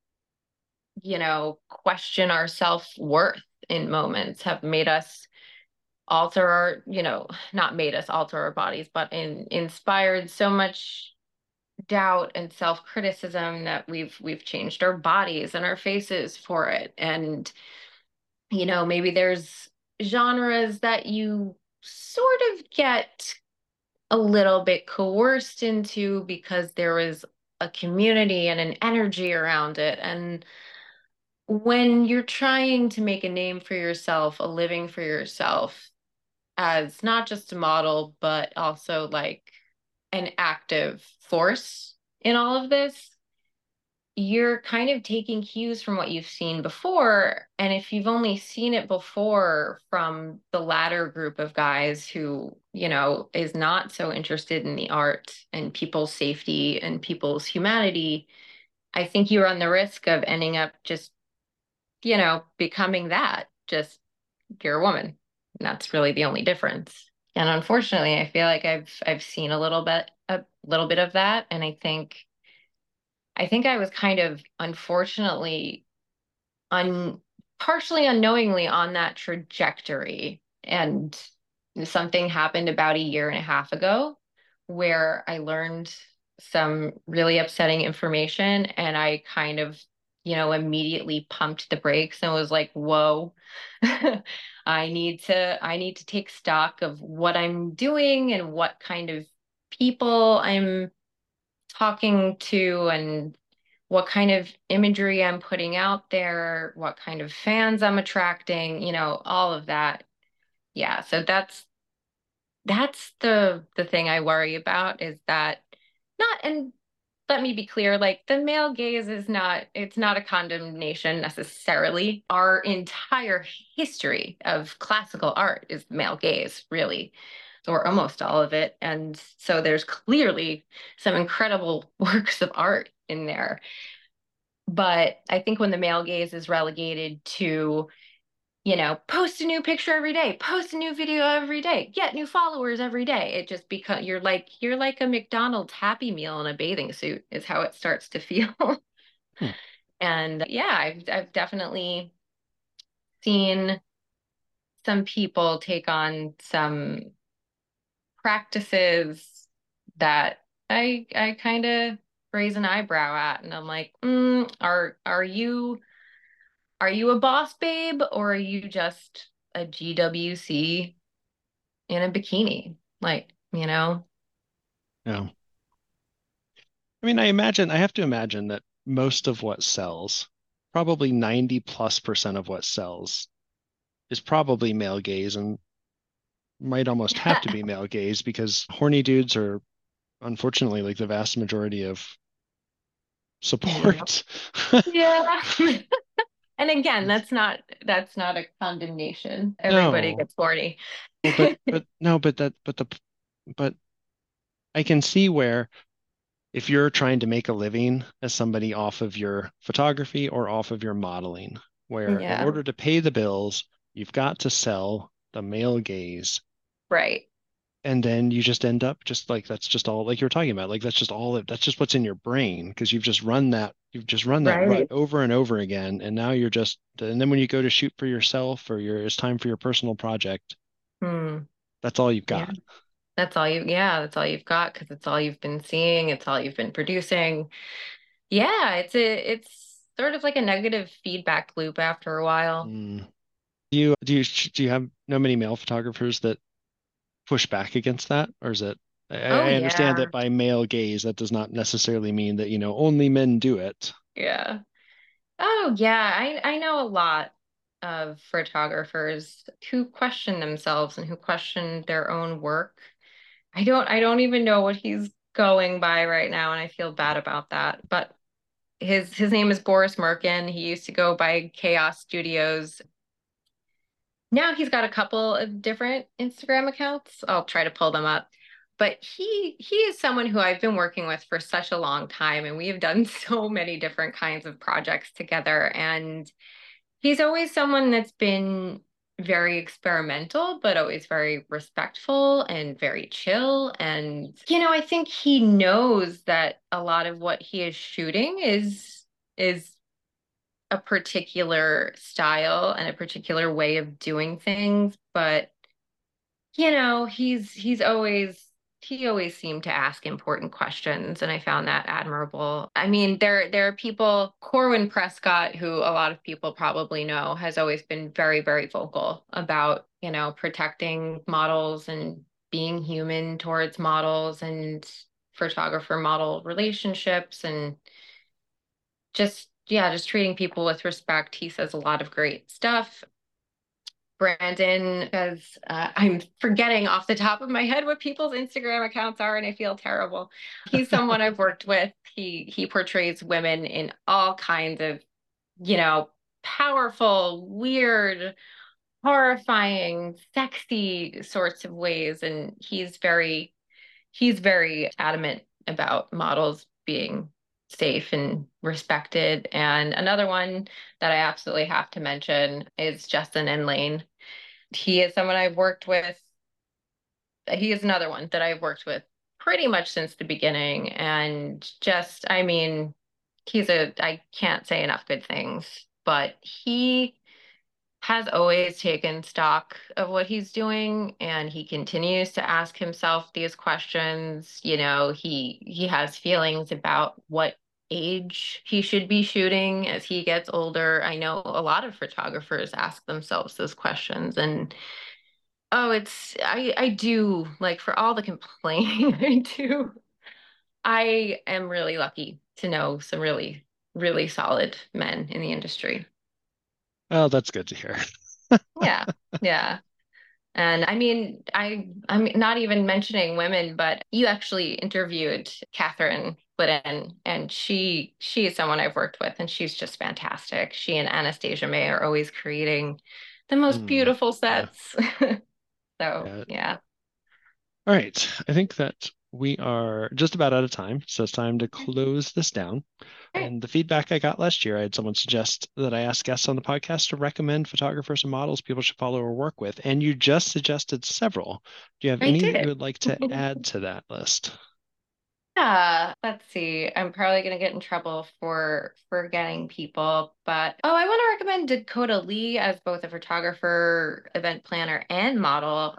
question our self-worth in moments, have made us alter our, not made us alter our bodies, but inspired so much doubt and self-criticism that we've changed our bodies and our faces for it. And, maybe there's genres that you sort of get a little bit coerced into because there was a community and an energy around it. And when you're trying to make a name for yourself, a living for yourself, as not just a model, but also like an active force in all of this, you're kind of taking cues from what you've seen before. And if you've only seen it before from the latter group of guys who, is not so interested in the art and people's safety and people's humanity, I think you run the risk of ending up just becoming that. Just you're a woman. And that's really the only difference. And unfortunately, I feel like I've seen a little bit of that. And I think I was kind of unfortunately un partially unknowingly on that trajectory. And something happened about a year and a half ago where I learned some really upsetting information and I kind of, immediately pumped the brakes and was like, whoa, I need to take stock of what I'm doing and what kind of people I'm talking to and what kind of imagery I'm putting out there, what kind of fans I'm attracting, all of that. Yeah, so that's the thing I worry about is that not and let me be clear, like the male gaze is not, it's not a condemnation necessarily. Our entire history of classical art is the male gaze, really, or almost all of it. And so there's clearly some incredible works of art in there. But I think when the male gaze is relegated to, post a new picture every day, post a new video every day, get new followers every day. It just becomes you're like a McDonald's Happy Meal in a bathing suit is how it starts to feel. Hmm. And yeah, I've definitely seen some people take on some practices that I kind of raise an eyebrow at, and I'm like, are you a boss babe, or are you just a GWC in a bikini? Like, Yeah. I mean, I have to imagine that most of what sells, probably 90 plus percent of what sells, is probably male gaze and might almost have to be male gaze because horny dudes are unfortunately like the vast majority of Yeah. support. Yeah. And again, that's not a condemnation. Everybody No. gets horny. Well, but no, but I can see where if you're trying to make a living as somebody off of your photography or off of your modeling, where in Yeah, order to pay the bills, you've got to sell the male gaze. right. And then you just end up just like that's just all like you were talking about. Like that's just what's in your brain because you've just run that rut Right. over and over again. And now and then when you go to shoot for yourself or it's time for your personal project, Hmm. that's all you've Yeah. got. That's all you've got because it's all you've been seeing, it's all you've been producing. Yeah, it's sort of like a negative feedback loop after a while. Mm. Do you have no many male photographers that push back against that, or is it? Oh I understand yeah. that by male gaze, that does not necessarily mean that, only men do it. Yeah. Oh yeah, I know a lot of photographers who question themselves and who question their own work. I don't even know what he's going by right now, and I feel bad about that. But his name is Boris Merkin. He used to go by Chaos Studios. Now he's got a couple of different Instagram accounts. I'll try to pull them up. But he is someone who I've been working with for such a long time, and we have done so many different kinds of projects together. And he's always someone that's been very experimental, but always very respectful and very chill. And, I think he knows that a lot of what he is shooting is a particular style and a particular way of doing things, but he always seemed to ask important questions, and I found that admirable. I mean, there are people, Corwin Prescott, who a lot of people probably know, has always been very, very vocal about, protecting models and being human towards models and photographer model relationships and just yeah, just treating people with respect. He says a lot of great stuff. Brandon, because I'm forgetting off the top of my head what people's Instagram accounts are, and I feel terrible. He's someone I've worked with. He portrays women in all kinds of, you know, powerful, weird, horrifying, sexy sorts of ways, and he's very adamant about models being safe and respected. And another one that I absolutely have to mention is Justin Enlane. He is someone I've worked with. He is another one that I've worked with pretty much since the beginning. And just, I mean, I can't say enough good things, but he has always taken stock of what he's doing, and he continues to ask himself these questions. He has feelings about what age he should be shooting as he gets older. I know a lot of photographers ask themselves those questions, and oh, I do, like, for all the complaining I do, I am really lucky to know some really, really solid men in the industry. Well, that's good to hear. Yeah. Yeah. And I mean, I'm not even mentioning women, but you actually interviewed Catherine split in, and she is someone I've worked with, and she's just fantastic. She and Anastasia May are always creating the most Mm, beautiful yeah. sets. So Yeah. yeah. All right. I think that we are just about out of time, so it's time to close this down. Great. And the feedback I got last year, I had someone suggest that I ask guests on the podcast to recommend photographers and models people should follow or work with. And you just suggested several. Do you have I any that you did. would like to add to that list? Yeah, let's see. I'm probably gonna get in trouble for forgetting people, but oh, I want to recommend Dakota Lee as both a photographer, event planner, and model.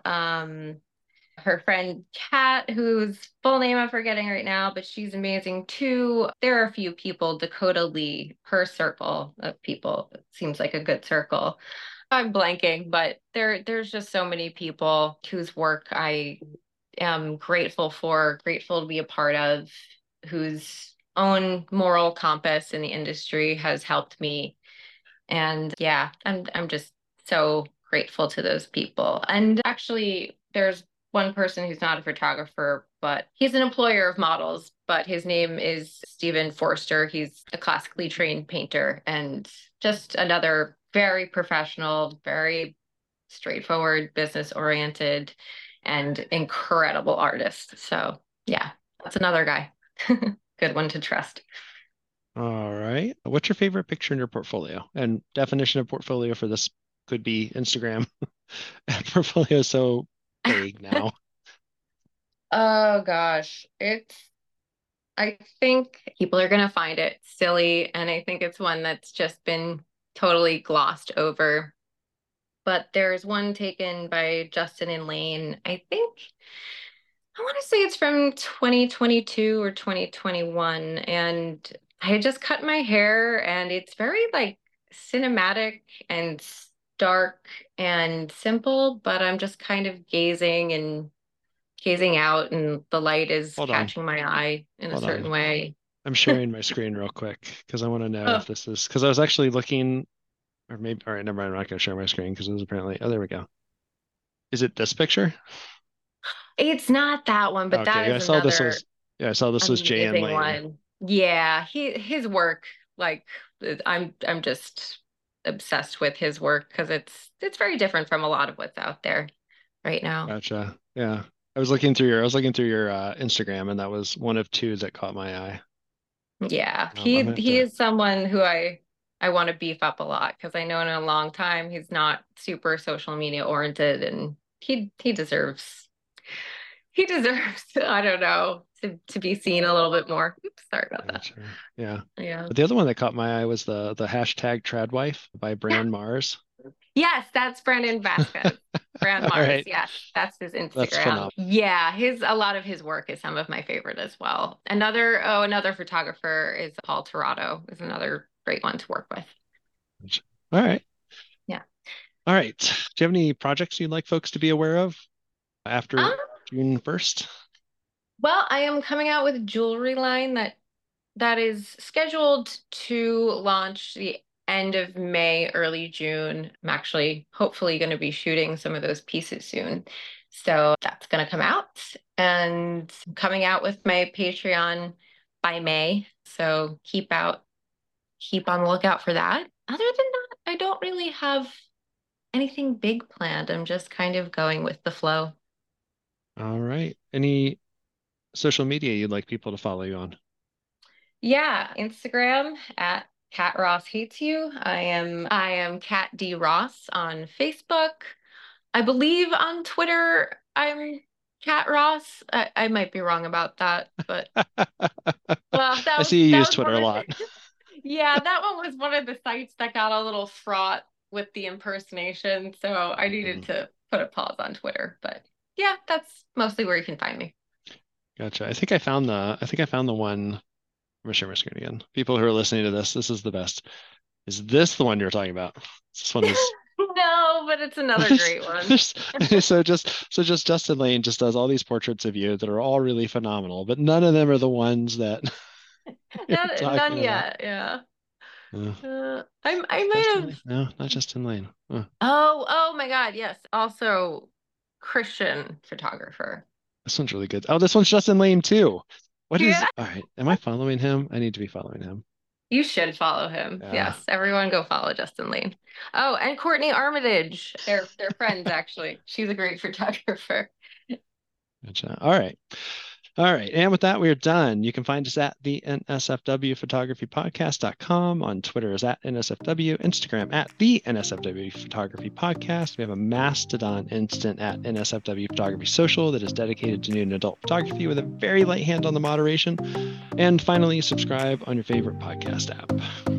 Her friend Kat, whose full name I'm forgetting right now, but she's amazing too. There are a few people, Dakota Lee, her circle of people, it seems like a good circle. I'm blanking, but there's just so many people whose work I am grateful for, grateful to be a part of, whose own moral compass in the industry has helped me. And yeah, I'm just so grateful to those people. And actually, there's one person who's not a photographer, but he's an employer of models, but his name is Stephen Forster. He's a classically trained painter and just another very professional, very straightforward, business oriented, and incredible artist. So, yeah, that's another guy. Good one to trust. All right. What's your favorite picture in your portfolio? And definition of portfolio for this could be Instagram. Portfolio is so vague now. Oh gosh, I think people are gonna find it silly, and I think it's one that's just been totally glossed over. But there's one taken by Justin and Lane. I want to say it's from 2022 or 2021, and I had just cut my hair, and it's very like cinematic and stark and simple, but I'm just kind of gazing out, and the light is Hold on. catching my eye in a Hold on. certain way. I'm sharing my screen real quick because I want to know Oh, if this is because I was actually looking, or maybe, all right, never mind. I'm not going to share my screen because it was apparently, oh, there we go. Is it this picture? it's not that one, but that Okay. is another Yeah, I saw this was Jay and amazing Lane. one. Yeah, his work, like I'm just obsessed with his work because it's very different from a lot of what's out there right now. Gotcha. Yeah. I was looking through your Instagram and that was one of two that caught my eye. Yeah, I'm gonna have he to, is someone who I want to beef up a lot because I know in a long time he's not super social media oriented, and he deserves I don't know to be seen a little bit more. Oops, sorry about that. gotcha. Yeah. Yeah. But the other one that caught my eye was the hashtag Tradwife by Yeah. Brand Mars. Yes, that's Brandon Vasquez. Brand All Mars. right. Yes, that's his That's Instagram. phenomenal. Yeah, his a lot of his work is some of my favorite as well. Another photographer is Paul Torado, is another great one to work with. All right. Yeah. All right. Do you have any projects you'd like folks to be aware of Um, after June 1st? well, I am coming out with a jewelry line that is scheduled to launch the end of May, early June. I'm actually hopefully going to be shooting some of those pieces soon. So that's going to come out, and I'm coming out with my Patreon by May. So keep on the lookout for that. Other than that, I don't really have anything big planned. I'm just kind of going with the flow. All right. Any social media you'd like people to follow you on? Yeah, Instagram at Cat Ross Hates You. I am Cat D Ross on Facebook. I believe on Twitter I'm Cat Ross. I might be wrong about that, but well, I see you that use was Twitter one a of lot. the, yeah, that one was one of the sites that got a little fraught with the impersonation, so I needed Mhm. to put a pause on Twitter. But yeah, that's mostly where you can find me. Gotcha. I think I found the one. I'm gonna share my screen again. People who are listening to this, this is the best. Is this the one you're talking about? This one is No, but it's another there's, great one. so just Justin Lane just does all these portraits of you that are all really phenomenal, but none of them are the ones that you're None talking about. yet, yeah. Uh, I might Justin have. Lane? No, not Justin Lane. Oh my God, yes. Also, Christian photographer. This one's really good. Oh, this one's Justin Lane too. What is, Yeah. all right. Am I following him? I need to be following him. You should follow him. Yeah. Yes, everyone go follow Justin Lane. Oh, and Courtney Armitage. They're friends actually. She's a great photographer. Gotcha. All right. All right. And with that, we're done. You can find us at the NSFW Photography Podcast.com, on Twitter is at NSFW, Instagram at the NSFW Photography Podcast. We have a Mastodon instant at NSFW Photography Social that is dedicated to new and adult photography with a very light hand on the moderation. And finally, subscribe on your favorite podcast app.